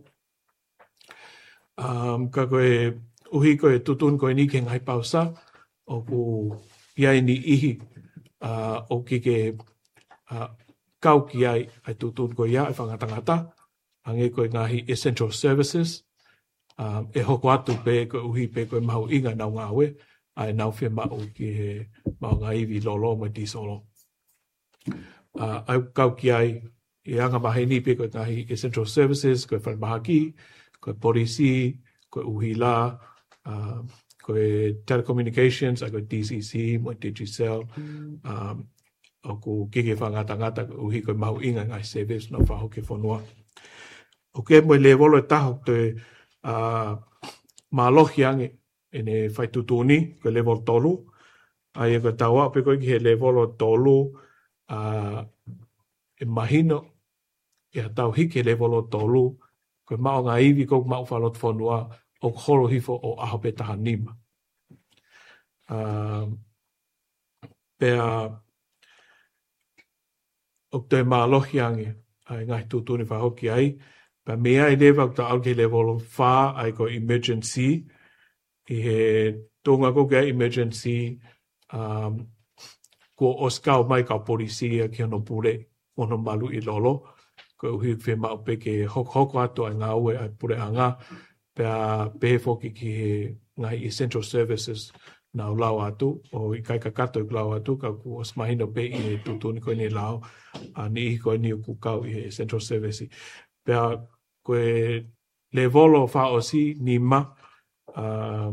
Um, ka koe uhi koe tutun koe ni ke ngai pau sa, o ku iai ni ihi, uh, o ki ke uh, kau ki ai, ai tutun koe ia, ai whangatangata, ange koe ngahi essential services, Um, e hoko atu pe ko uhi pe ko mau inga nau ngawe ai nau whi mau ki he mau ngā iwi lolo mai disolo. Uh, ai kau ki ai i anga mahe ni pe ko ngahi essential services, ko whanmahaki, ko polisi, ko uhi la, uh, ko telecommunications, ai ko D C C, mo Digicel, um, o ku kike whangatangata ko uhi ko mau inga ngai service no whahoke whanua. O ke mo le volo e taho te Uh, malohi ange e ne whaitutuni ko level tolu ai e ko taua pe ko ki he level tolu uh, e mahino e tau hiki level tolu ko mao ngā iwi ko mao whalot whanua o holo hifo o aho pe taha nima uh, pea o te malohi ange ai ngai tutuni whahoki ai pa mea i lewa ta au ke level wha ai ko emergency i he tonga ko ke emergency um, ko oskau mai ka polisia ki ono pure ono malu i lolo ko hui whi mau pe ke hok hoko atu ai ngā ue ai pure anga pe a pehe foki ki he ngai essential services na lau atu o i kai kakato i lau atu ka ku os mahino pe i he tutuni ko ni lau a ni i ko ni u kukau i he essential services pe a koe le volo wha o si ni ma, uh,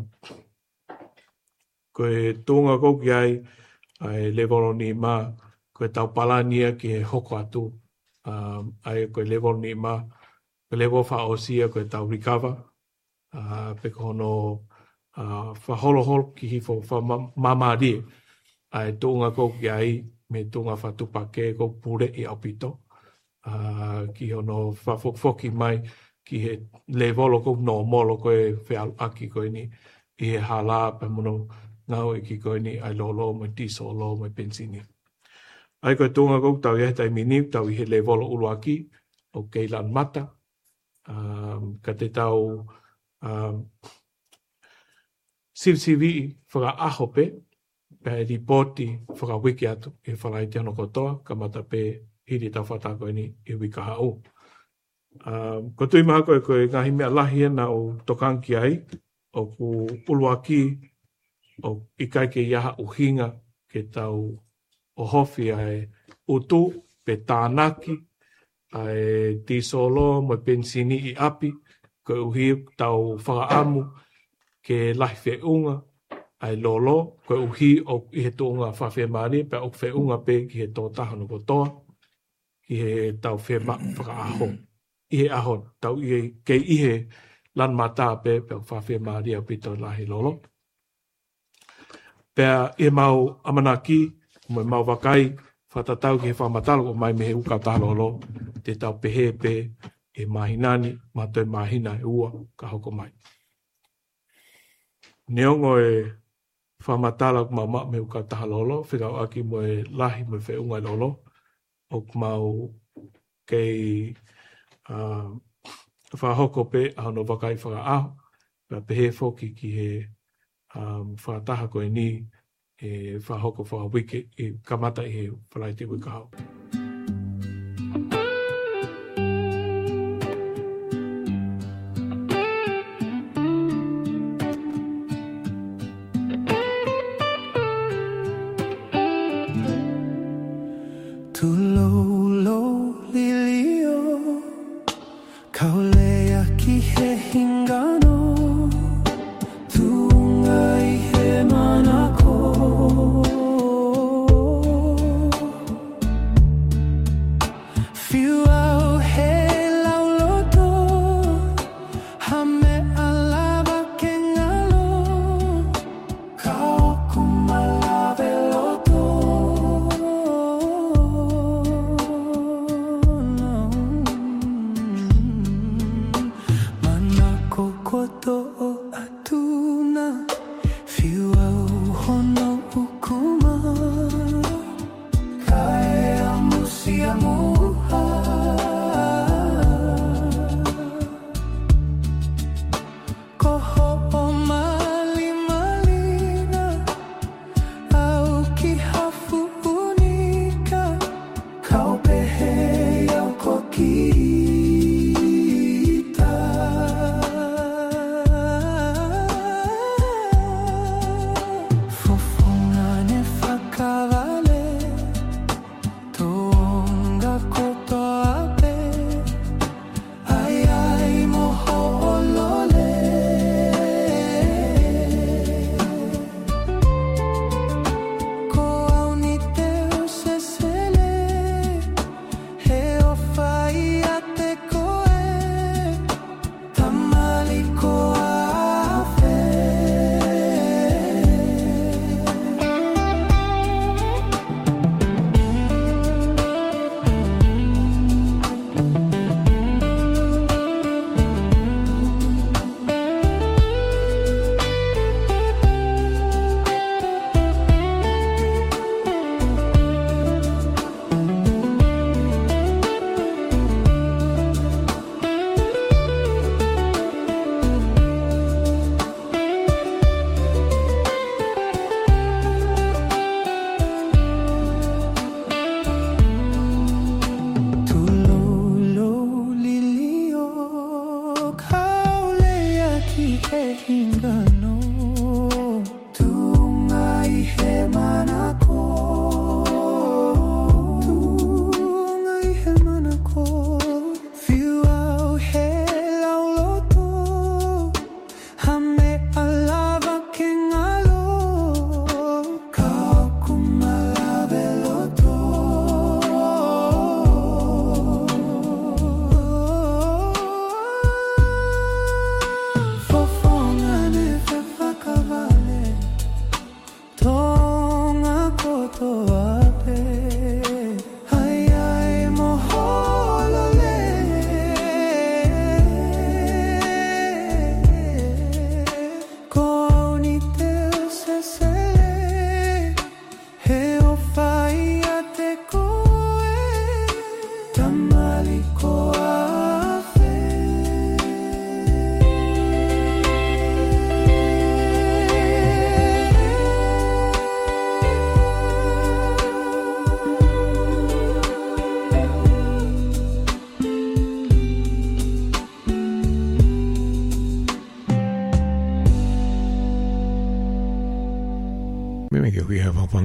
koe tōnga koki ai, ai le volo ni ma, koe tau palania ki he hoko atu, um, ai koe le volo ni ma, koe le volo wha o si koe tau recover, uh, pe kono uh, whaholoholo ki hifo whamamari ai tōnga kou ki ai me tōnga whatupake kou pure i apito. Uh, ki hono whafokfoki mai ki he levolo kou no molo koe whealu aki koe ni i he hala pa mono ngau i ki koe ni ai lolo mai tiso lo mai pensini. Ai koe tōnga kou tau i hetai mini tau i he levolo ulu aki o Keilan Mata. Um, ka te tau um, sivisivi whaka aho pe, pe e ripoti whaka wiki atu e whalai te ano kotoa, ka mata pe hiri tau whatako ni i wika hau. Um, ko tui maha koe koe ngahi mea lahi na o tokanki ai, o ku uluaki, o ikai ke iaha uhinga ke tau o hofi ai utu pe tānaki, ai tisolo mo pensini i api, ko uhi tau whakaamu ke lahi whiunga, ai lolo, ko uhi o i he tōnga whawhia maari, pe o whiunga pe ki he tō tahano kotoa, ki he tau whima whakaaho. I he aho, tau i he, kei i he lan mata pe pe o whawhia maari au pito lahi lolo. Pea i mau amanaki, mo mau wakai, whatatau ki he whamatalo o mai me he uka tālolo, te tau pehe pe e mahinani, ma toi mahina e ua ka hoko mai. Neongo e whamatala ku mau ma me uka tālolo, whikau aki mo e lahi mo e whiunga lolo, o ku mau kei uh, whahoko pe ahono wakai whakaaho, pa pehe foki ki he um, whataha koe ni, e whahoko whawike, e kamata i he whalai te wikahau. Kaya musia muha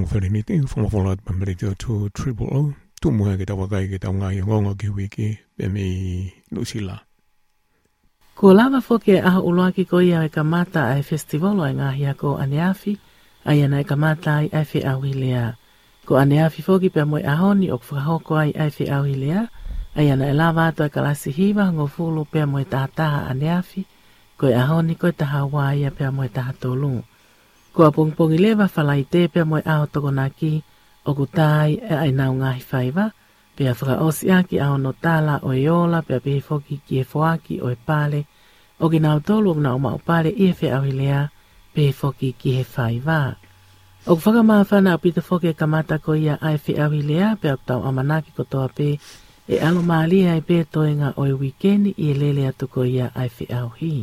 whare ni te whamafola pambere te o tu triple o. Tu muha ke tawa kai ke tau ngai ngongo ki wiki pe me Nusila. Ko lava foke e aha uloa ki ko ia e kamata ai festivalo ai ngahi a ko aneafi, ai ana e kamata ai ai fe au hilea. Ko aneafi foki pe moe ahoni o kwhahoko ai ai fe au hilea, ai ana e lava ato e kalasi hiva ngo fulu pe moe tahataha aneafi, ko e ahoni ko e taha waia pe moe taha tolu. Ko a pongpongi lewa falai te pe moe aho toko naki, o kutai e ai nau ngahi whaiva, pe a whaka osi aki a ono tala o e ola, pe a pehi foki ki e foaki o e pale, o ki nau tolu o na o mau pale i e whi au hilea, pehi foki ki he whaiva. O ku whaka maa whana o pita foki e kamata ko ia ai whi au hilea, pe a tau amanaki ko toa pe, e alo maalia e pe toenga o e wikendi i e lele atu ko ia ai whi au hi.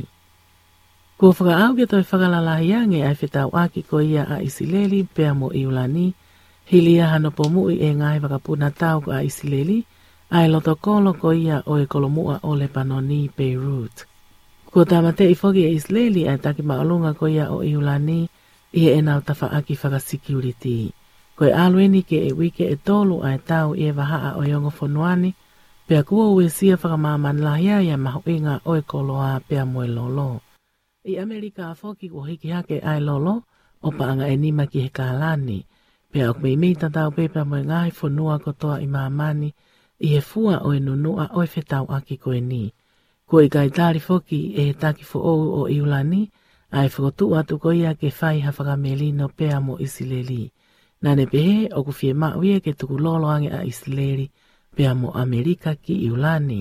Ko whaka au ke toi whakalalahi ange ai whi tau aki ko ia a isileli, pe a mo iulani, hilia hano pomui e ngai wakapuna tau ko a isileli, ai loto kolo ko ia o e kolomua o Lebanoni, Beirut. Ko tamate i foki e isileli ai taki maolunga ko ia o iulani, i e enau tafa aki whaka security. Ko e alueni ke e wike e tolu ai tau i e wahaa o yongo fonuani, pea kua ue sia whakamaman lahia ia maho inga o e koloa pea moe lolo. I Amerika a foki ko hiki hake ai lolo, o paanga e nima ki he kālani, pea ok mei mei tatau pepa moe ngai fonua ko toa i maamani, i he fua o e nunua o e whetau aki ko e ni. Ko i kai tari foki e he taki fo ou o iulani, ai whakotu atu ko ia ke whai ha whakamelino pea mo isileli. Nane pehe o ku fie mauie ke tuku lolo ange a isileri, pea mo Amerika ki iulani.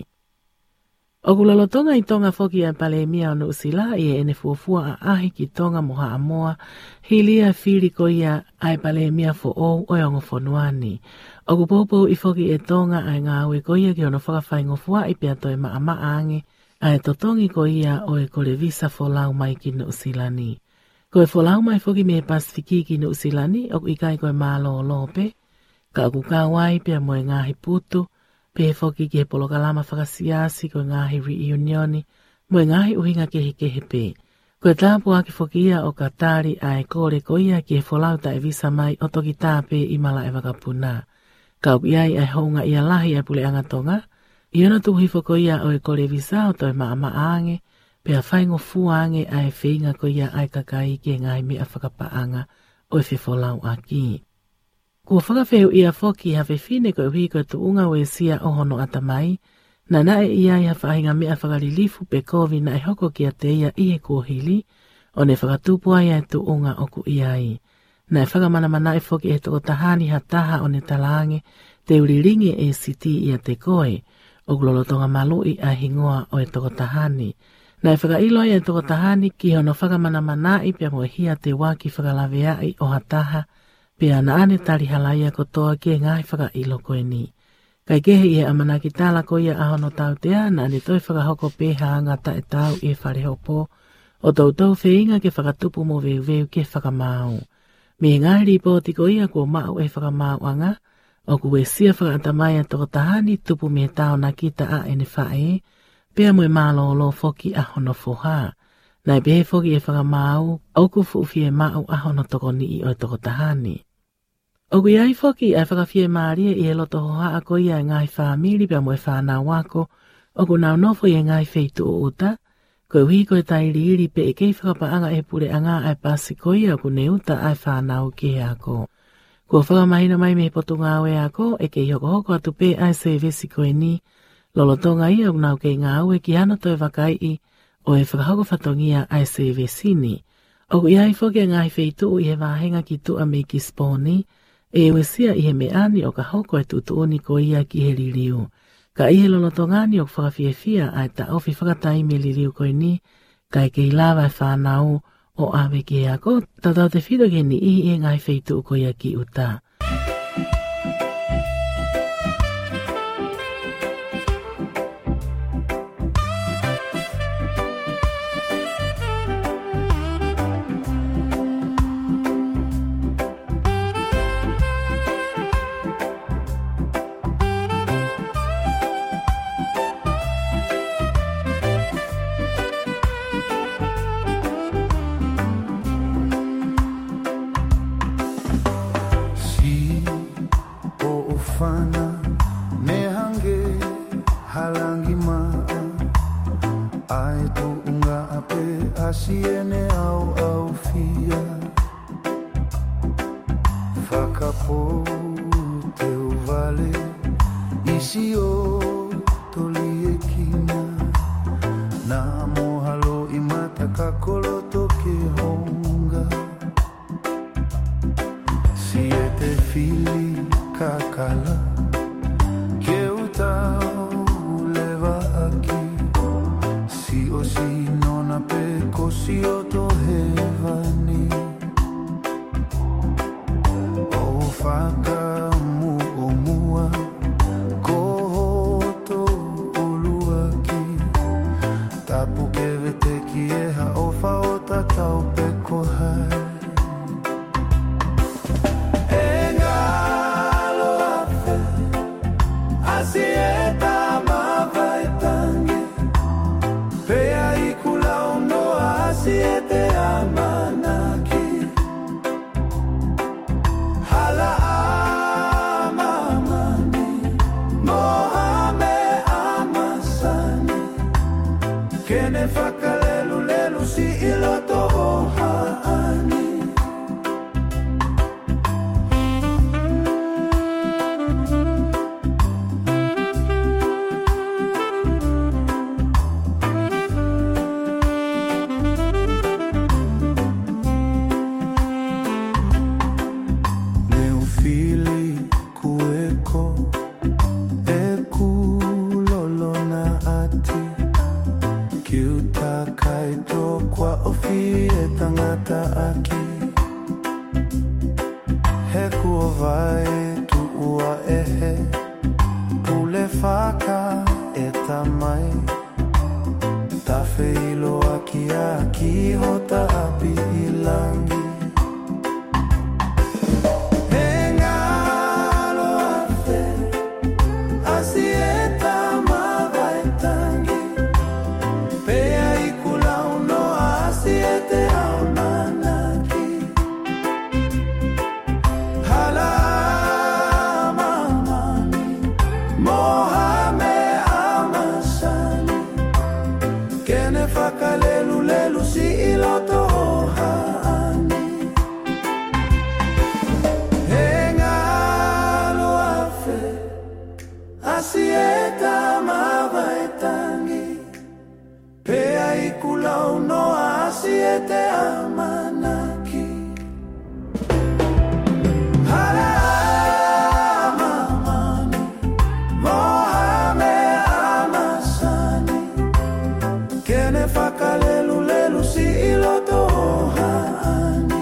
O ku lolotonga i tonga foki a palemia o Nusila i e ene fuafua a ahi ki tonga moha amoa, hilia whiri ko ia ai palemia fo ou o yongo fonuani. O ku popo i foki e tonga ai ngā ue ko ia ki ono whakawhai ngofua i pia toi maa maa ange, ai totongi ko ia o e kore visa fo lau mai ki Nusilani. Ko e fo lau mai foki me Pasifiki ki Nusilani, o ku ikai ko e maa loo lope, ka ku kawai pia moe ngahi putu, pe foki ki he polokalama whakasiasi ko ngahi reunioni, moe ngahi uhinga kehe kehe pe. Ko e tāpu aki foki ia o Katari a e kore ko ia ki he folauta e visa mai o toki tāpe i mala e wakapuna. Kau iai ai hounga ia lahi e pule angatonga, i ona tuhi foko ia o e kore visa o toi maa maa ange, pe a whaingo fuange a e whinga ko ia ai kakai ki e ngahi mea whakapaanga o e whifolau aki. Kua whakawheu ia foki hawe whine ko hui ko tu unga we sia o hono atamai, na nae ia i hawhahinga mea whakarilifu pe kovi na e hoko ki a te ia i he kuohili, o ne whakatupua ia e tu unga o ku iai. Na e whakamana mana e foki e toko tahani ha taha o ne talange, te uriringi e siti ia te koe, o glolotonga malui a hingoa o e toko tahani. Na e whakailo ia e toko tahani ki hono whakamana mana i pia moe hia te waki whakalavea i o hataha, pea na ane tari halaia ko toa ki e ngai whaka ilo koe ni. Kai kehe i e amana ki tala ko ia ahono tau tea na ane toi whakahoko peha angata e tau i e wharehopo, o tau tau wheinga ke whakatupu mo veu veu ke whakamau. Me ngai ripoti ko ia ko mau e whakamau anga, o ku e sia whakatamai a toko tahani tupu me tau na kita a ene whae, pea moe malo lo foki ahono foha. Nai pehe foki e whakamau, au ku fuufi e mau ahono toko ni i o toko tahani. O ku iai foki ai whakawhie maaria i e loto hoha a ko ia e ngai whamiri pia moe whanau wako, o ku nau nofo i e ngai feitu o uta, ko hui ko e tairi iri pe e kei whakapaanga e pure anga ai pasi ko ia o ku ne uta ai whanau ki ako. Kua whakamahina mai me potunga awe ako, e kei hoko hoko atu pe ai se vesi ko e ni, lolotonga ia o nau kei ngā aue ki ano toi wakai i, o e whakahoko whatongia ai se vesini. O ku iai foki a ngai feitu i he wahenga ki tua me ki sponi, e wesia i he meani o ka hoko e tutuuni ko ia ki he liriu. Ka ihe lolotongani o whakawhiewhia ai ta ofi whakatai me liriu ko ni, kai kei lawa e whanau o awe ki he ako, tatau te whido ke ni i e ngai feitu ko ia ki uta. halangi maa ai tu unga ape asiene au au fia Whakapo te uvale isi o toli e kina Na mohalo i mata ka koloto ke honga Si e te fili ka kala Ke utau leva aki Si o si nona pe kosi o to hevani O whaka mu o mua Kohoto uluaki Tapu kewe te ki e ha o whaota tau pe kohai Asieta mavaitangi Pea ikula uno asiete amanaki Hala amamani Mohame amasani Kene whakalelu lelu si iloto ohani Tangata aki He kua vai tu ua ehe Pule whaka e tamai Tawhi ilo aki aki hota api ilangi He ngalo afe Asieta mawaitangi Pea ikula uno asiete Whakalelu lelu si iloto ohani He ngalo afe Asieta mawaitangi Pea ikula uno asiete amanaki Hala amamani Mohame amasani Kene whakalelu lelu si iloto ohani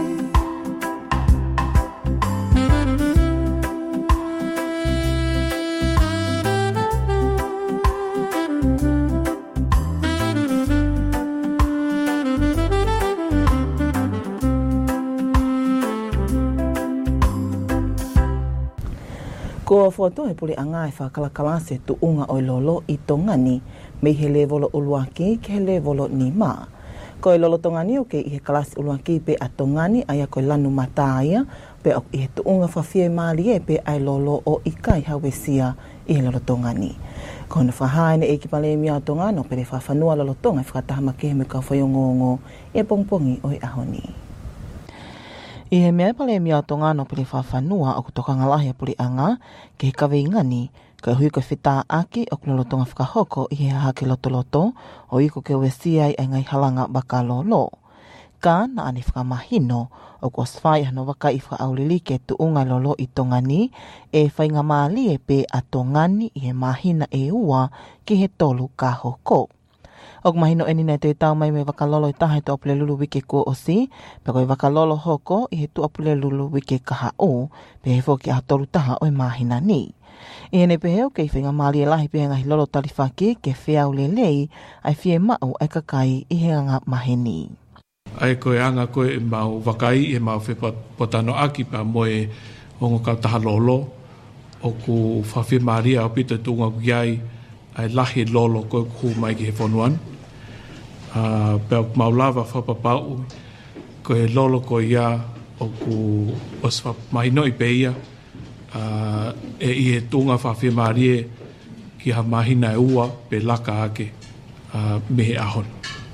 Ko foto e pule anga e whakalakalase tu unga o lolo i tongani me he levolo uluaki ke he levolo ni ma. Ko e lolo tongani o ke i he kalasi uluaki pe a tongani aia ko e lanu mataia pe o i he tu unga whawhia maali e pe ai lolo o i kai hawesia i he lolo tongani. Ko na whahaene e ki pale mi a tongano pe le whawhanua lolo tonga e whakatahama ke he me ka whayongongo e pongpongi o i ahoni. I he mea pale mi ato ngāno pili whawhanua o kutoka ngalahi puli anga, ke he kawe ingani, ka hui ka whita aki o kulolotonga whakahoko i he hake lotoloto, o iko ke wesiai ai ngai halanga baka lolo. Ka na ane whakamahino, o kua swai hano waka i whaaulili ke tu unga lolo i tongani, e whainga maali e pe a tongani i he mahina e ua ki he tolu ka hoko. Ok mahino eni nei te tau mai me wakalolo i taha i tu apule lulu wike kua osi, pe koe wakalolo hoko i he tu apule lulu wike kaha o, pe he whoki a tolu taha o i mahina ni. I hene peheo ke i whinga maali e lahi pehe ngahi lolo talifaki ke whiau le lei, ai whie mau ai kakai i he anga maheni. Ai koe anga koe e mau wakai e mau whi potano aki pa moe hongo kau taha lolo, o ku whawhi maria o pita tunga kuiai ai lahi lolo koe ku mai ki he whonuan. Uh, Pea maulawa whapapau, ko he lolo ko ia o ku oswa mahino i peia, uh, e i he tunga whawhi marie ki ha mahina e ua pe laka ake uh, mehe ahon.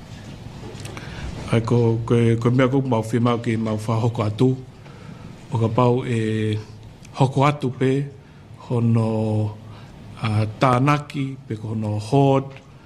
Ai ko, ko, ko mea kuku mau whimau ki mau whahoko atu, o ka pau e hoko atu pe, hono uh, tānaki, pe hono hod,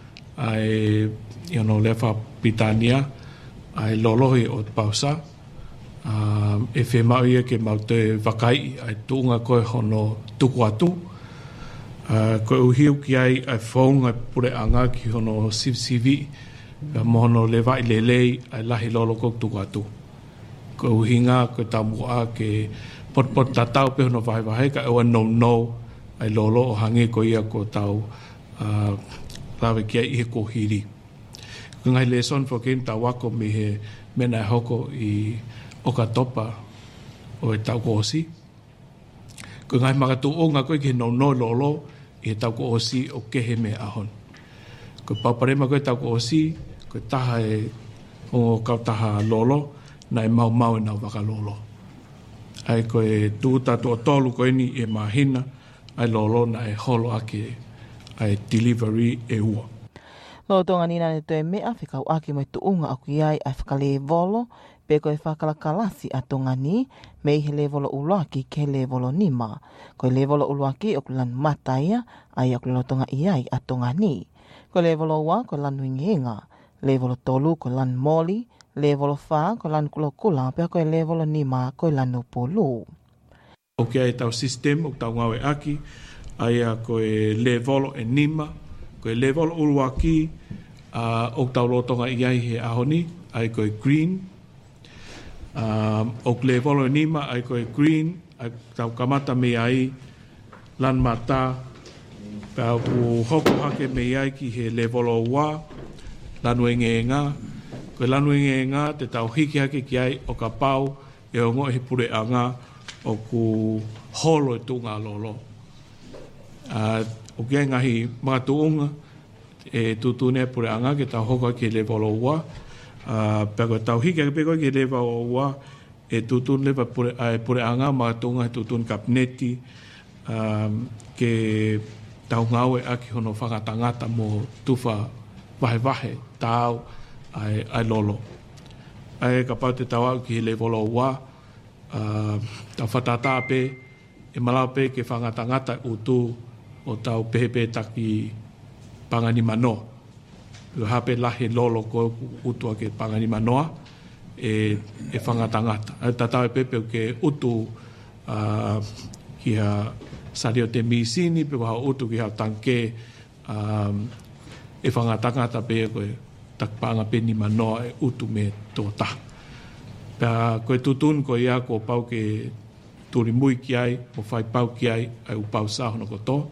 ai you know, lefa pitania, ai lolohi o te pausa, um, e whimau ia ke mau te wakai, ai tuunga koe hono tuku atu, uh, koe uhiu ki ai ai whaunga pure anga ki hono sivi ka mohono le vai le lei ai lahi lolo kok tuku atu. Koe uhinga koe tamua ke pot pot tatau pe hono vai vai ka ewa no no ai lolo o hange ko ia ko tau uh, lawe kia ihe ko hiri. Ko ngai le son fo ken tau wako me he mena e hoko i oka topa o e tau ko osi. Ko ngai makatu o ngā koe ke no no lolo i he tau ko osi o kehe me ahon. Ko pauparema koe tau ko osi, ko taha e o kau taha lolo, na e mau mau e nau waka lolo. Ai ko e tūta tua tolu ko ni e mahina, ai lolo na e holo ake ai delivery e ua. Lo tonga nina ne toe mea whikau ake mai tuunga aku iai ai whakale volo, pe koe whakalakalasi a tonga ni, mei he le volo uloaki ke le volo nima. Koe le volo uloaki o kulan mataia, ai aku lo tonga iai a tonga ni. Koe le volo ua koe lan wingenga, le volo tolu koe lan moli, le volo wha koe lan kula kula, pe koe le volo nima koe lan upolu. O ke ai tau sistem o tau ngawe aki, ai a koe le volo e nima, koe le volo uloaki, uh, o tau lo tonga iai he ahoni, ai koe green, um, o le volo e nima, ai koe green, ai tau kamata me ai, lan mata, pau u hoko hake me ai ki he le volo ua, lanu e ngā, koe lanu e ngā, te tau hiki hake ki ai o ka pau, e o ngoi he pure a ngā, o ku holo e tunga lolo. Uh, o kia ngahi mga tuunga, e tutune pure a ngā, ke tau hoko ki le volo ua, uh, pau koe tau hiki hake peko ki le volo ua, e tutun lewa pure, uh, pure a ngā, mga tuunga he tutun kapneti, um, ke tau ngau e aki hono whakatangata mo tuwha wahe wahe, tau, ai, ai lolo. Ai ka pau te tau au ki le volo ua, uh, tau whatata pe, e malau pe ke whangatangata utu o tau pehepe taki pangani manoa. Ua hape lahe lolo ko utua ke pangani manoa, e, e whangatangata. Ai tatau e pepe ke utu uh, ki ha sario te misini, pe waha utu ki ha tanke, um, e whangatangata pe koe takpanga pe ni manoa e utu me tō ta. Pea koe tutun ko ia ko pau ke turi mui ki ai, o whai pau ki ai, ai upau sahono ko tō.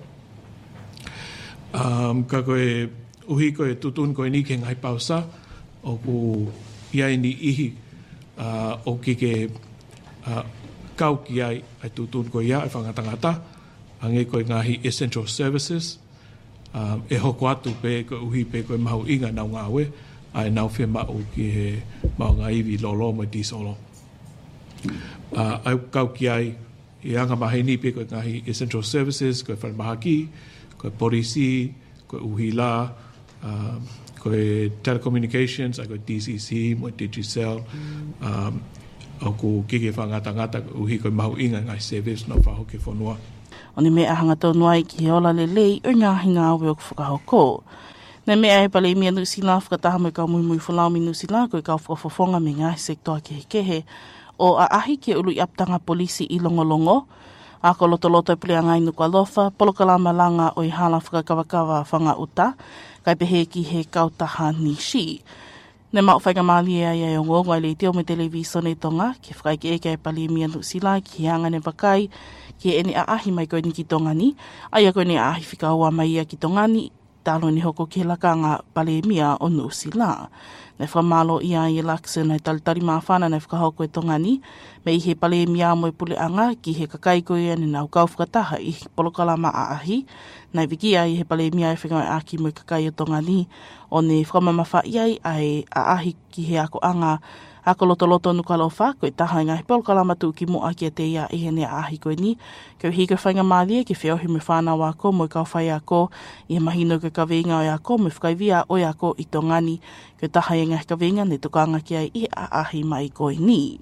Um, ka koe uhi koe tutun koe ni ke ngai pau sa, o ku iai ni ihi, uh, o ki ke uh, kau ki ai, ai tutun ko ia, ai whangatangata, ange koe ngahi essential services, Um, e hoko atu pe ko uhi pe ko mahu inga nau ngawe ai nau whi mau ki he mau ngā iwi lolo mo disolo. Uh, ai kau ki ai i anga mahini pe ko ngahi essential services, ko whanmahaki, ko polisi, ko uhi la, um, ko telecommunications, ai ko D C C, mo Digicel, um, au ku kike whangatangata ko uhi ko mahu inga ngai service no whahoke whanua. O ne mea hanga tonu ai ki he ola le lei o ngā hinga awe o whakahoko. Ne mea e pale mea New Zealand whakataha mai kau mui mui whalau mi New Zealand koe kau whakafofonga me ngā sektoa kehe kehe o a ahi ke ulu i aptanga polisi i longolongo. A ko loto loto e pule angai nuku alofa, polokalama langa o i hala whakakawakawa whanga uta, kai pehe ki he kautaha nishi. Ne mau whaika maali e ai o ngongo ai le teo me television e tonga, ki whakaike eke e pale mea New Zealand, ki hanga ne wakai, ki ene a ahi mai koe ni ki tongani, ai a koe ni a ahi whika ua mai ia ki tongani, talo ni hoko ke laka ngā pale mia o New Zealand. Nei whamalo ia i lakse nei talitari maa whana nei whakahoko e tongani, me i he pale mia mo e pule anga, ki he kakai koe ane nau kau whakataha i polokalama a ahi, nei wikia i he pale mia e whengai aki mo i kakai o tongani, o ne whamamawha iai ai a ahi ki he ako anga Ako loto loto nukalo wha, koe taha ngahi pol kalamatu ki mo aki a te ia i hene a ahi koe ni. Koe hika whainga maalia ki whiohi me whānau ako mo i kau whai ako i he mahino ke kawenga o ako me whakaivia o ako i tongani. Koe taha i ngahi kawenga ne tukanga ki ai i a ahi mai koe ni.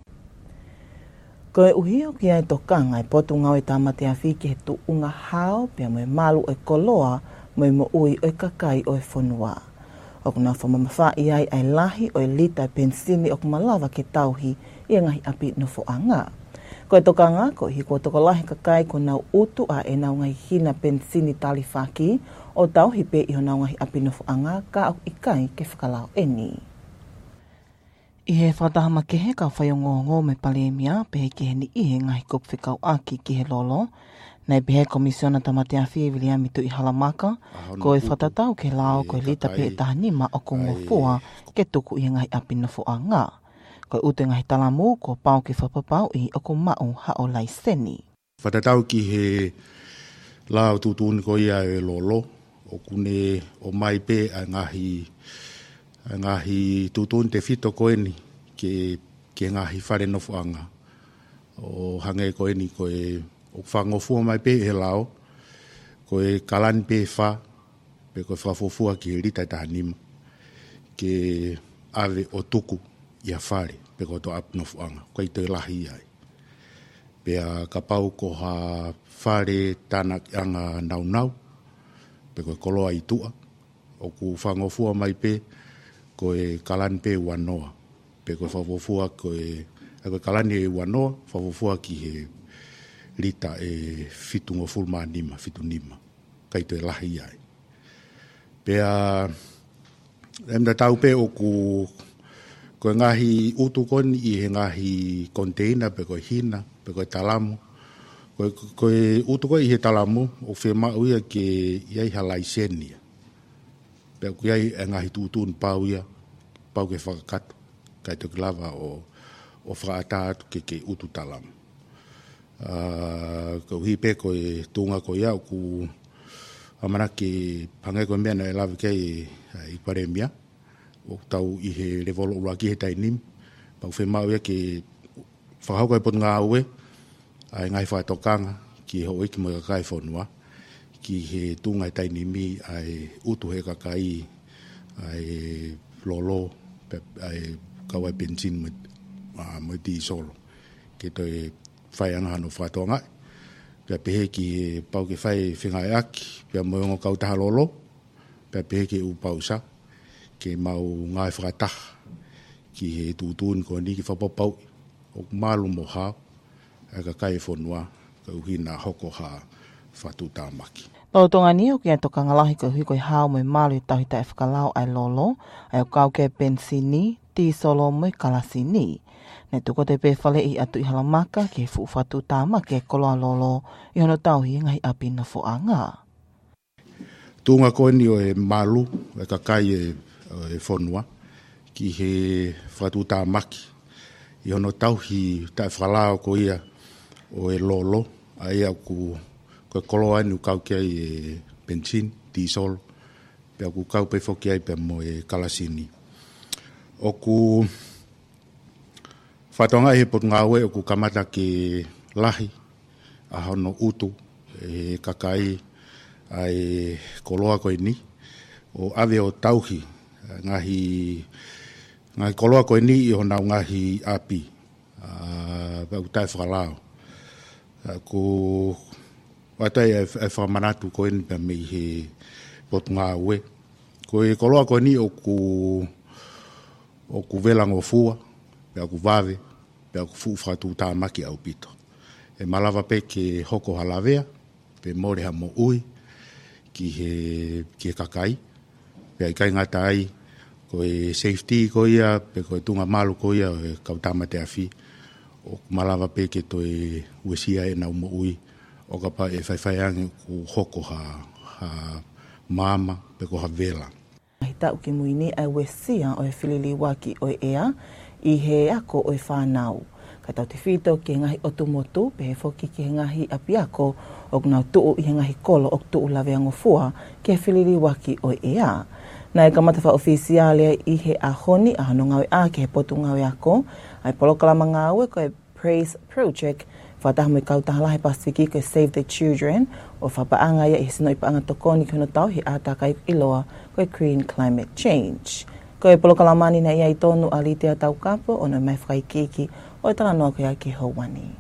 Koe uhio ki ai tokanga i potu ngau i tamate a whiki he tu unga hao pia mo e malu o koloa mo i mo ui o kakai o e whanua. O kuna whamamawha i ai ai lahi o e lita pensini o kumalawa ke tauhi i a ngahi api no foanga. Koe tokanga, ko hi ko tokolahi kakai ko nau utu a e nau ngahi hina pensini tali whaki o tauhi pe i ho nau ngahi api no foanga ka au ikai ke whakalao eni. I he whatahama ke he ka whaiongongo me palemia pe he ke he ni i he ngahi kop whikau aki ki he lolo. Nei pe he komisiona tamate a whie William tu i halamaka, ko e whatatau ke lao ko e lita pe e taha nima o kongo fua ke tuku i he ngahi api na fua ngā. Ko e ute ngahi talamu ko pau ke whapapau i o ko mau hao lai seni. Whatatau ki he lao tutuni ko ia e lolo, o kune o mai pe a ngahi ngahi tutun te fito koe ni ke, ke ngahi whare no fuanga. O hange koe ni koe o whangofua mai pe he lao, koe kalani pe wha, pe koe whafofua ki he rita taha nima, ke ave o tuku ia whare, pe koe to ap no fuanga, koe te lahi ai. Pe a kapau ko ha whare tanak anga nau nau, pe koe koloa i tua, o ku whangofua mai pe, koe kalani pe wanoa, pe koe whafofua koe, koe kalani e wanoa, whafofua ki he rita e fitungo fulma nima, fitu nima, kai to e lahi ai. Pe a, emda tau pe o ku, koe ngahi utu koni i he ngahi container, pe koe hina, pe koe talamu, koe, koe utu koe i he talamu, o whema uia ke iai halai senia. Pea ku iai e ngahi tūtūn pau ia, pau ke whakakato, kai toki lava o, o whakaata atu ke ke utu talamu. Uh, ko hi pe ko e tunga ko ia ku amana ke pangai ko mena e lava ke i paremia o tau i he levolo ula ki he tainim pau fe mau ia ke whakau ko e pot ngā ue ai ngai whaitokanga ki ho iki mo kakai whanua ki he tunga i tainimi ai utu he kakai ai lolo ai kawai benzin mo di solo ke to e whai anga hano whātonga. Pea pehe ki pau ke whai whingai aki, pea moiongo kautaha lolo, pea pehe ki u pausa, ke mau ngai whakataha, ki he tūtūn ko ni ki whapapau, o malu mo hao, e ka kai whanua, ka uhina hoko ha whatu tāmaki. Tau tonga ni o kia toka ngalahi ko hui koi hao mo malu i tauhita e whakalao ai lolo, ai o kau ke pensini, ti solo mo i kalasi ni. Ne tuko te pe whale i atu i halamaka ke fu whatu tāma ke koloa lolo i hono tauhi ngai api na whoanga. Tunga koe ni o e malu, e kakai e, e whanua, ki he whatu tāmaki. I hono tauhi tai whalao ko ia o e lolo, a ia ku koe koloa anu kau kia i e benzin, diesel, pia ku kau pe whoki ai pe mo e kalasini. O ku whatonga he pot ngā ue o ku kamata ke lahi a hono utu e kakai ai koloa koe ni o ave o tauhi ngahi ngahi koloa koe ni i hona ngahi api a uh, utai whakalao uh, ku watai e, e whamanatu koe ni pa mei he pot ngā ue koe koloa koe ni o ku o ku velango fua pe ku vave pe ku fu fatu tāmaki au pito. E malawa pe ke hoko halavea, pe more ha mo ui, ki he, ki he kakai, pe ai kai ngata ai, ko e safety ko ia, pe ko e tunga malu ko ia, e kautama te awhi, o malawa pe ke to e uesia e nau mo ui, o ka pa e whaiwhaiangi ku hoko ha, ha mama, pe ko ha vela. Hita uki muini ai uesia o e whilili waki o e ea, i he ako o e whanau. Kai tau te whito ki ngahi otumotu, pe he whoki ki he ngahi api ako, o nau tuu i he ngahi kolo o tuu lawe angofua, ki he whilili waki o e ea. Na e kamata wha ofisiale i he ahoni a hano ngawe a ke he potu ngawe ako. Ai polokalama ngawe ko e Praise Project. Whataha mo i kautahala he Pasifiki ko e Save the Children. O whapaanga ia i sino i paanga tokoni ki hono tau he ātaka i iloa ko e Green Climate Change. Ko e polokalamani na ia i tonu a li te tau kapo o na mai whaikiki o e tala noa ko ia ki hauani.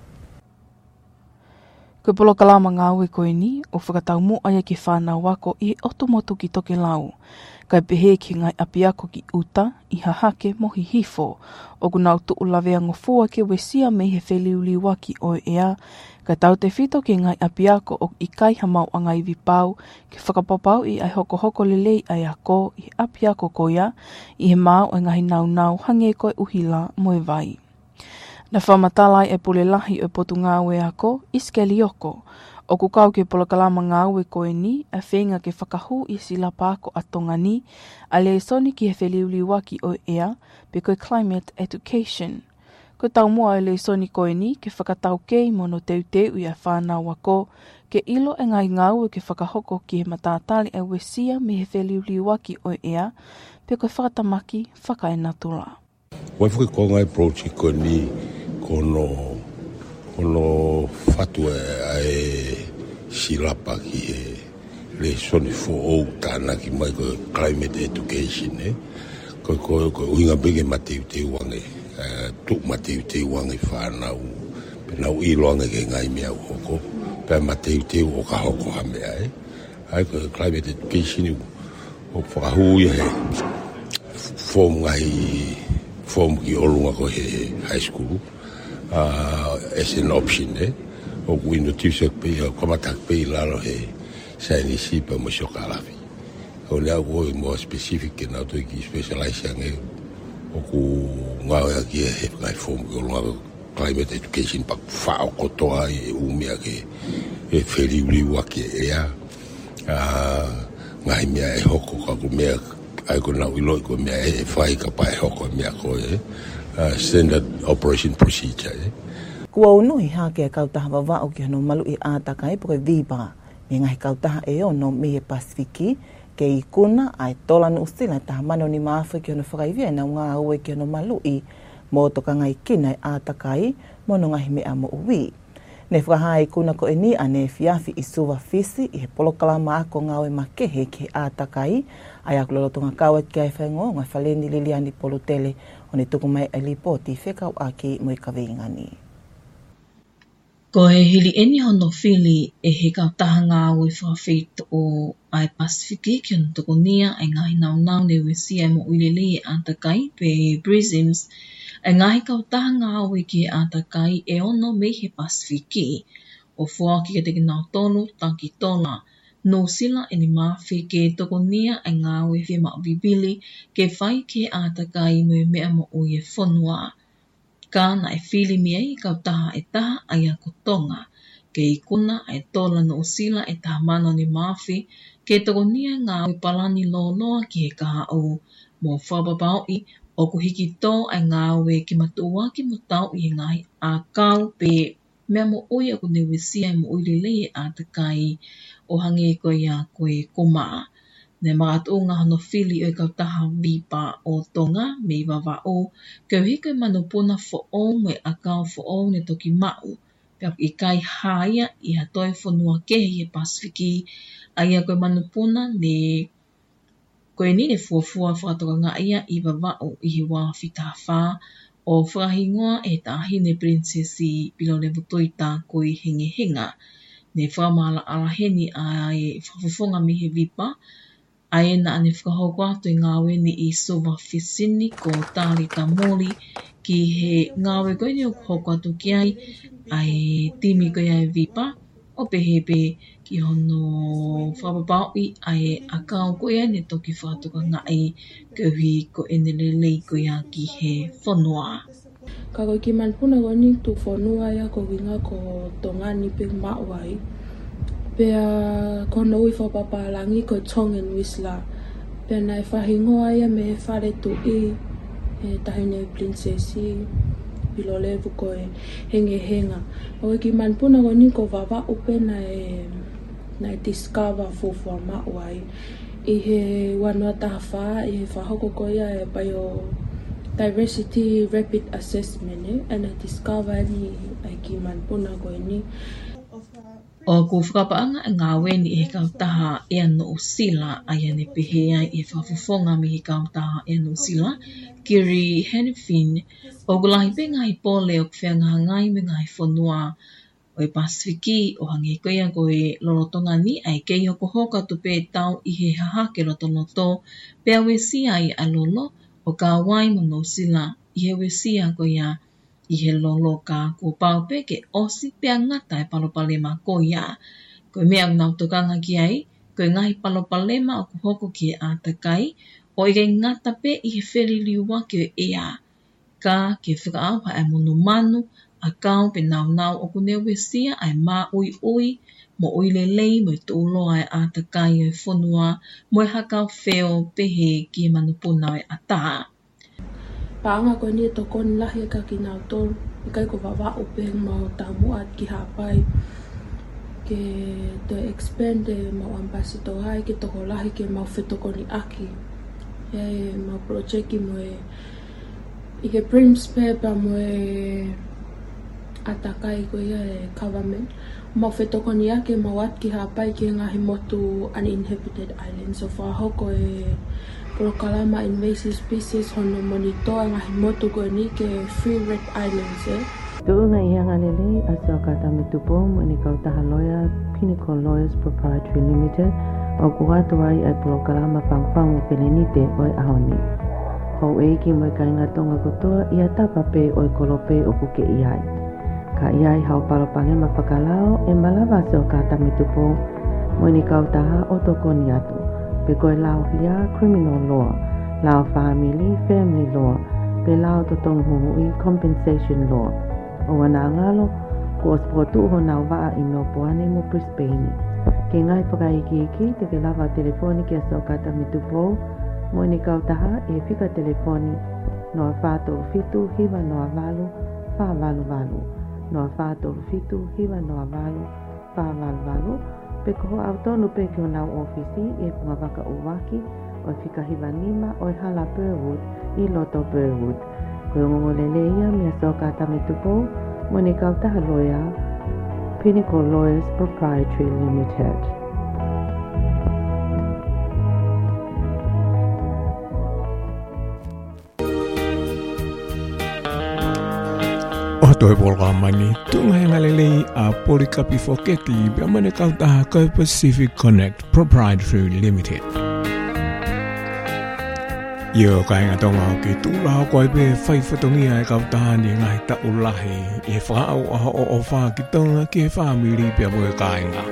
Ko polokalama ngāwe koe ni, o whakatau mo aia ki whānau wako i otomotu ki toke lau. Kai pehe ki ngai apiako ki uta, i hahake mohi hifo, o kunau tuu lawea ngofua ke wesia mei he wheliuli waki o ea, kai tau te whito ki ngai apiako o i kai hamau anga i vipau, ki whakapapau i ai hoko hoko lelei ai ako i apiako koia, i he mau e ngahi nau nau hange koe uhila moe vai. Na whamatalai e pule lahi o potu ngāwe ako, iskeli oko. O kukau ke polokalama ngāwe koe ni, a whenga ke whakahu i sila pāko atonga ni, a le soni ki he wheliuli waki o ea, pe koe climate education. Ko tau mua e le soni koe ni, ke whakatau kei mono teu teu i a whānau wako, ke ilo e ngai ngāwe ke whakahoko ki he matātali e wesia me he wheliuli waki o ea, pe koe whakatamaki whakaenatula. Wai whakakonga e project koe ni, kono kono fatue ai silapa ki e le soni fo o tana ki mai ko climate education eh ko ko ko uinga bege mateu te wange tu mateu te wange fa na u na u i longa ke ngai me au ko pe mateu te o ka hoko ha me ai ai ko climate education o fa hu ye fo ngai fo ki o lunga ko he high school uh, as an option eh o wino tisa pe o kamatak pe lalo he sa ni si pa mo shokalafi o le go mo specific na to ki specialize yang o ku ngao ya ki he ngai form ko lo climate education pa fa o to ai u mi ke e feli uli wa ke ya ah ngai mi ai hoko ka ku me ai ko na wilo ko me ai fai ka pa hoko me ko e Uh, standard operation procedure. Eh? Kua unu i hake a kautaha wawa o ki hano malu i ātaka e poko e vipa. Me ngahi kautaha e ono me e Pasifiki ke i kuna ai tola nu usila taha mano ni maafu ki hano whakaivia na ngā ue ki hano malu i mo toka ngai kina i ātaka i mono ngahi mea mo uwi. Ne whakahai kuna ko e ni ane fiafi i suwa fisi i he polokalama ako ngawe makehe ki ātaka i ai akulolo tonga kawat ki ai whaingo ngai whaleni liliani polutele o ne tuku mai ai lipoti whekau aki mo i kawingani. Ko he hili eni hono whili e he kautaha ngā ui whawhito o ai Pasifiki ki hono tuku nia e ngahi nau nau ne wesia e mo uilele e ātakai pe Brisms e ngahi kautaha ngā ui ki e ātakai e ono me he Pasifiki o fua ki ke teki nau tonu tanki tola no sila e ni mawhi ke toko nia e ngā ui whi ma bibili ke whai ke ātakai mo e mea mo ui e whanua. Ka na e whili mea i kautaha e taha ai a kotonga ke i kuna e tola no sila e taha mano ni mawhi ke toko nia ngā ui palani lo loa ki he kaha o mo whababau i o kuhiki tō ai ngā ui ki matua ki mutau i ngai a kau pe mea mo ui a kune wisia mo ui lele e ātakai o hange koe ia koe komaa. Ne maatu ngā hono whili o i kautaha vipa o tonga me i wawa o keu hiko i manupuna fo o me a kau fo o ne toki mau. Pea i kai haia i hatoe whanua kehi e Pasifiki a ia koe manupuna ne koe ni ne fuafua whakatoka ngā ia i wawa o i he wā whitaha whā o whahingoa e tāhine princesi pilo le vutoi tā koe hinge hinga. Ne whamala alaheni a e whafufunga mi he vipa, a e na ane whakahoko atu i ngāwe ni i suwa fisini ko tāli tā mori ki he ngāwe koe ni o hoko atu ki ai, a e timi koe ai vipa, o pehepe ki hono whapapau i a e akau koe ai ne toki whakatoka ngai kohi ko ene lelei koe a ki he whanua. Ka koe ki manpuna ko ni tu whanua ia ko winga ko tongani pe mawai. Pea kono ui whapapalangi ko Tongan Whistler. Pea nai whahingoa ia me whare tu i e tahine princesi pilo levu ko e henge henga. Ka koe ki manpuna ko ni ko wawa upe na e na e discover fufua mawai. i he wanua taha i he whahoko ko ia e bio diversity rapid assessment e ana discover ni ai ki manpuna ko ni o ku whakapaanga ngā weni e kau taha e ano o sila ai ane pehea e whafufonga mi he kau taha e ano o sila Kiri Hennepin o gulahi pe ngai pole o kwhea ngā ngai me ngai whanua o e Pasifiki o hangi koia ko e lolotonga ni ai kei hoko hoka tupe tau i he haha ke lotonoto pe awe sia i alolo o ka wai mano sila i he we sia ko ia i he lolo ka ko pau pe ke osi pe ngata e palopalema ko ia. Ko mea unau tokanga ki ai, ko ngahi palopalema o kuhoko ki e atakai, o i ngata pe i he wheri liua ki o ea. Ka ke whakaau ha e mono manu, a kau pe nau nau o kune wesia ai mā ui ui, mo ui lelei mo i tūloa e atakai o i whonua, mo i hakau wheo pehe ki e manupuna o e ataa. Paanga ko ni to kon lahi ka ki nau tol kai ko va o pe ma tamu at ki hapai ke to expand ma ambassador hai ke to lahi ke ma feto ko ni aki e ma project ki mo e i ke prims pe pa mo e atakai ko ia e government ma feto ko ni aki ma wat ki hapai ke ngahi motu uninhabited island so far hoko e Polokalama invasive species hono monitor ngahi motu ko ni ke Free Red Islands eh. Tuunga i hanga lele aso kata mitupo mo ni kau taha lawyer Pinnacle Lawyers Proprietary Limited o kuhatu ai ai Polokalama pangpang o pelenite oi ahoni. Hau e ki mo i kainga tonga kotoa i atapa pe oi kolope o kuke i ai. Ka i ai hau palopangema whakalao e malawa aso kata mitupo mo ni kau taha o toko ni atu. Pe koe lao hia criminal law, lao family, family law, pe lao totong hui compensation law. O wana ngalo, ko osprotu ho nau waa i meo poane mo Brisbane. Ke ngai whakaiki iki te ke lava telefoni ki aso kata mitupo, mo ni kau taha e whika telefoni noa whātoro fitu hiwa noa walu, wha walu walu. Noa whātoro fitu hiwa noa walu, wha walu walu. Pe koho au tonu pe ki o nau ofisi e punga waka o waki o whika hiwa nima o hala Burwood i loto Burwood. Koe ngongo leleia mea soka tame tupo mo ni kau taha lawyer Pinnacle Lawyers Proprietary Limited. Toi Polokalama tunga ngalelei a Polikapi Foketi pe mane kau taha kai Pacific Connect Proprietary Limited. Yo kai ngatonga ki tula koi pe fai fatongia e kau taha ni ngai ta ulahi e whaau aha o o wha ki tonga ki family pe mo e kai nga.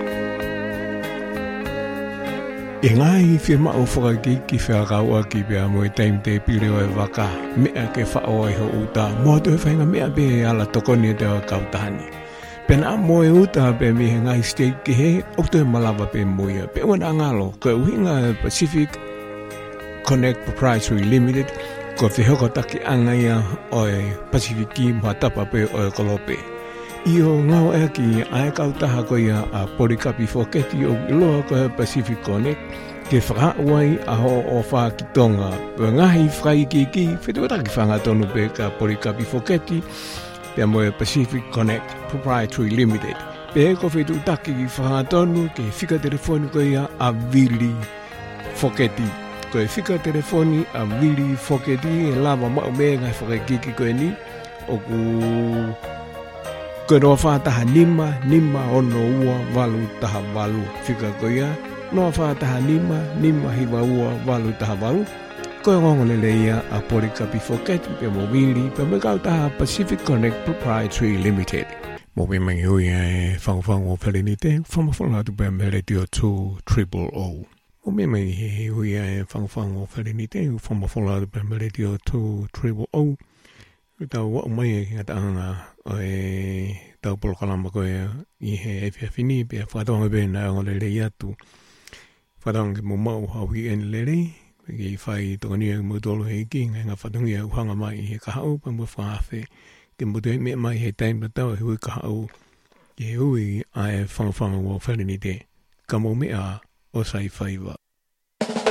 E ngai whima o whakaki ki whakau ki pia mo i taim te pire o e waka mea ke whao e ho uta mo te whainga mea be ala tokoni te o kautahani. Pena mo e uta pe mi he ngai state ki he o te malawa pe moia pe wana ngalo ka uhinga Pacific Connect Proprietary Limited ko whihoko taki anga ia o e Pasifiki mhatapa pe o e kolope. Iyo ngau e ki ae kautaha ko ia a Polikapi Foketi o iloa ko e Pacific Connect ke whakauai a ho o wha ki tonga. Pua ngahi whai ki ki whetawataki whanga tonu pe ka Polikapi Foketi pe mo e Pacific Connect Proprietary Limited. Pe ko whetawataki ki whanga tonu ke whika telefoni ko ia a Vili Foketi. Ko e whika telefoni a Vili Foketi e lava mao me ngai whakakiki ko e ni o ku ko no fa taha nima nima ono ua walu taha walu fika ko ia no fa taha nima nima hiwa ua walu taha walu ko ngongo lele ia a Polikapi Foketi pe mobili pe me kau taha Pacific Connect Proprietary Limited mo be mangi hui e whangu whangu o wharenite whangu whangu atu pe me radio two triple O mo be mangi hui e whangu whangu o wharenite whangu whangu atu pe me radio two triple O tau wa mai e ta anga e tau Polokalama ko e i he e fia fini pe whatonga pe na o le rei atu whatonga mo mau hau hi en le rei ki whai tokani e mo tolo he ki ngai ngā whatongi e uhanga mai he kahau pa mo whaafe ke mo te me mai he taim na tau e hui kahau ke hui a e whangwhanga o wharenite ka mo mea o sai whaiwa.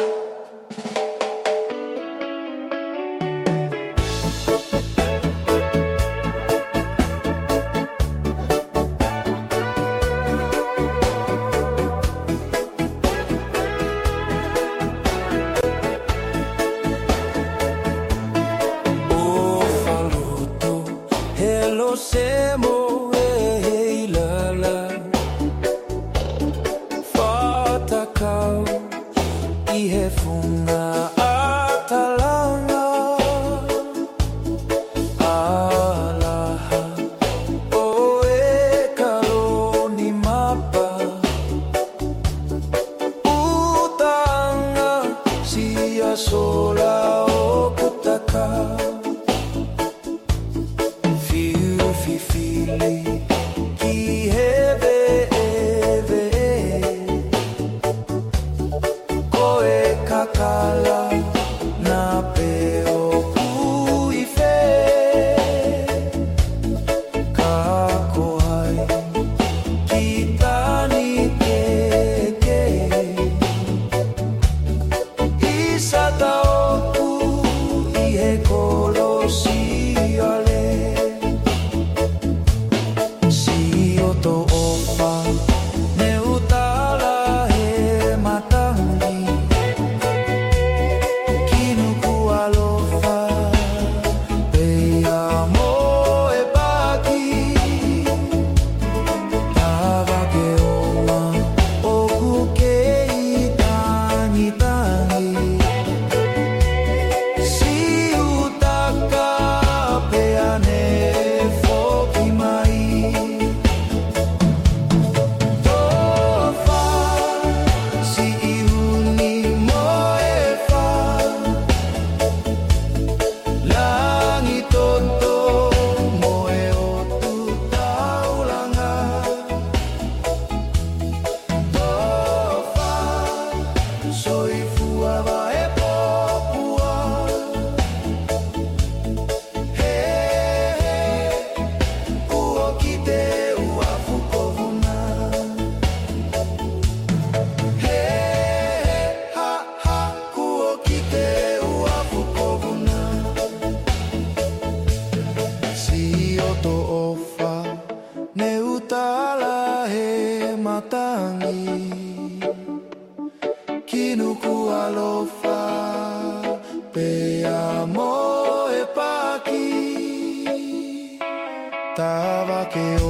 Tava que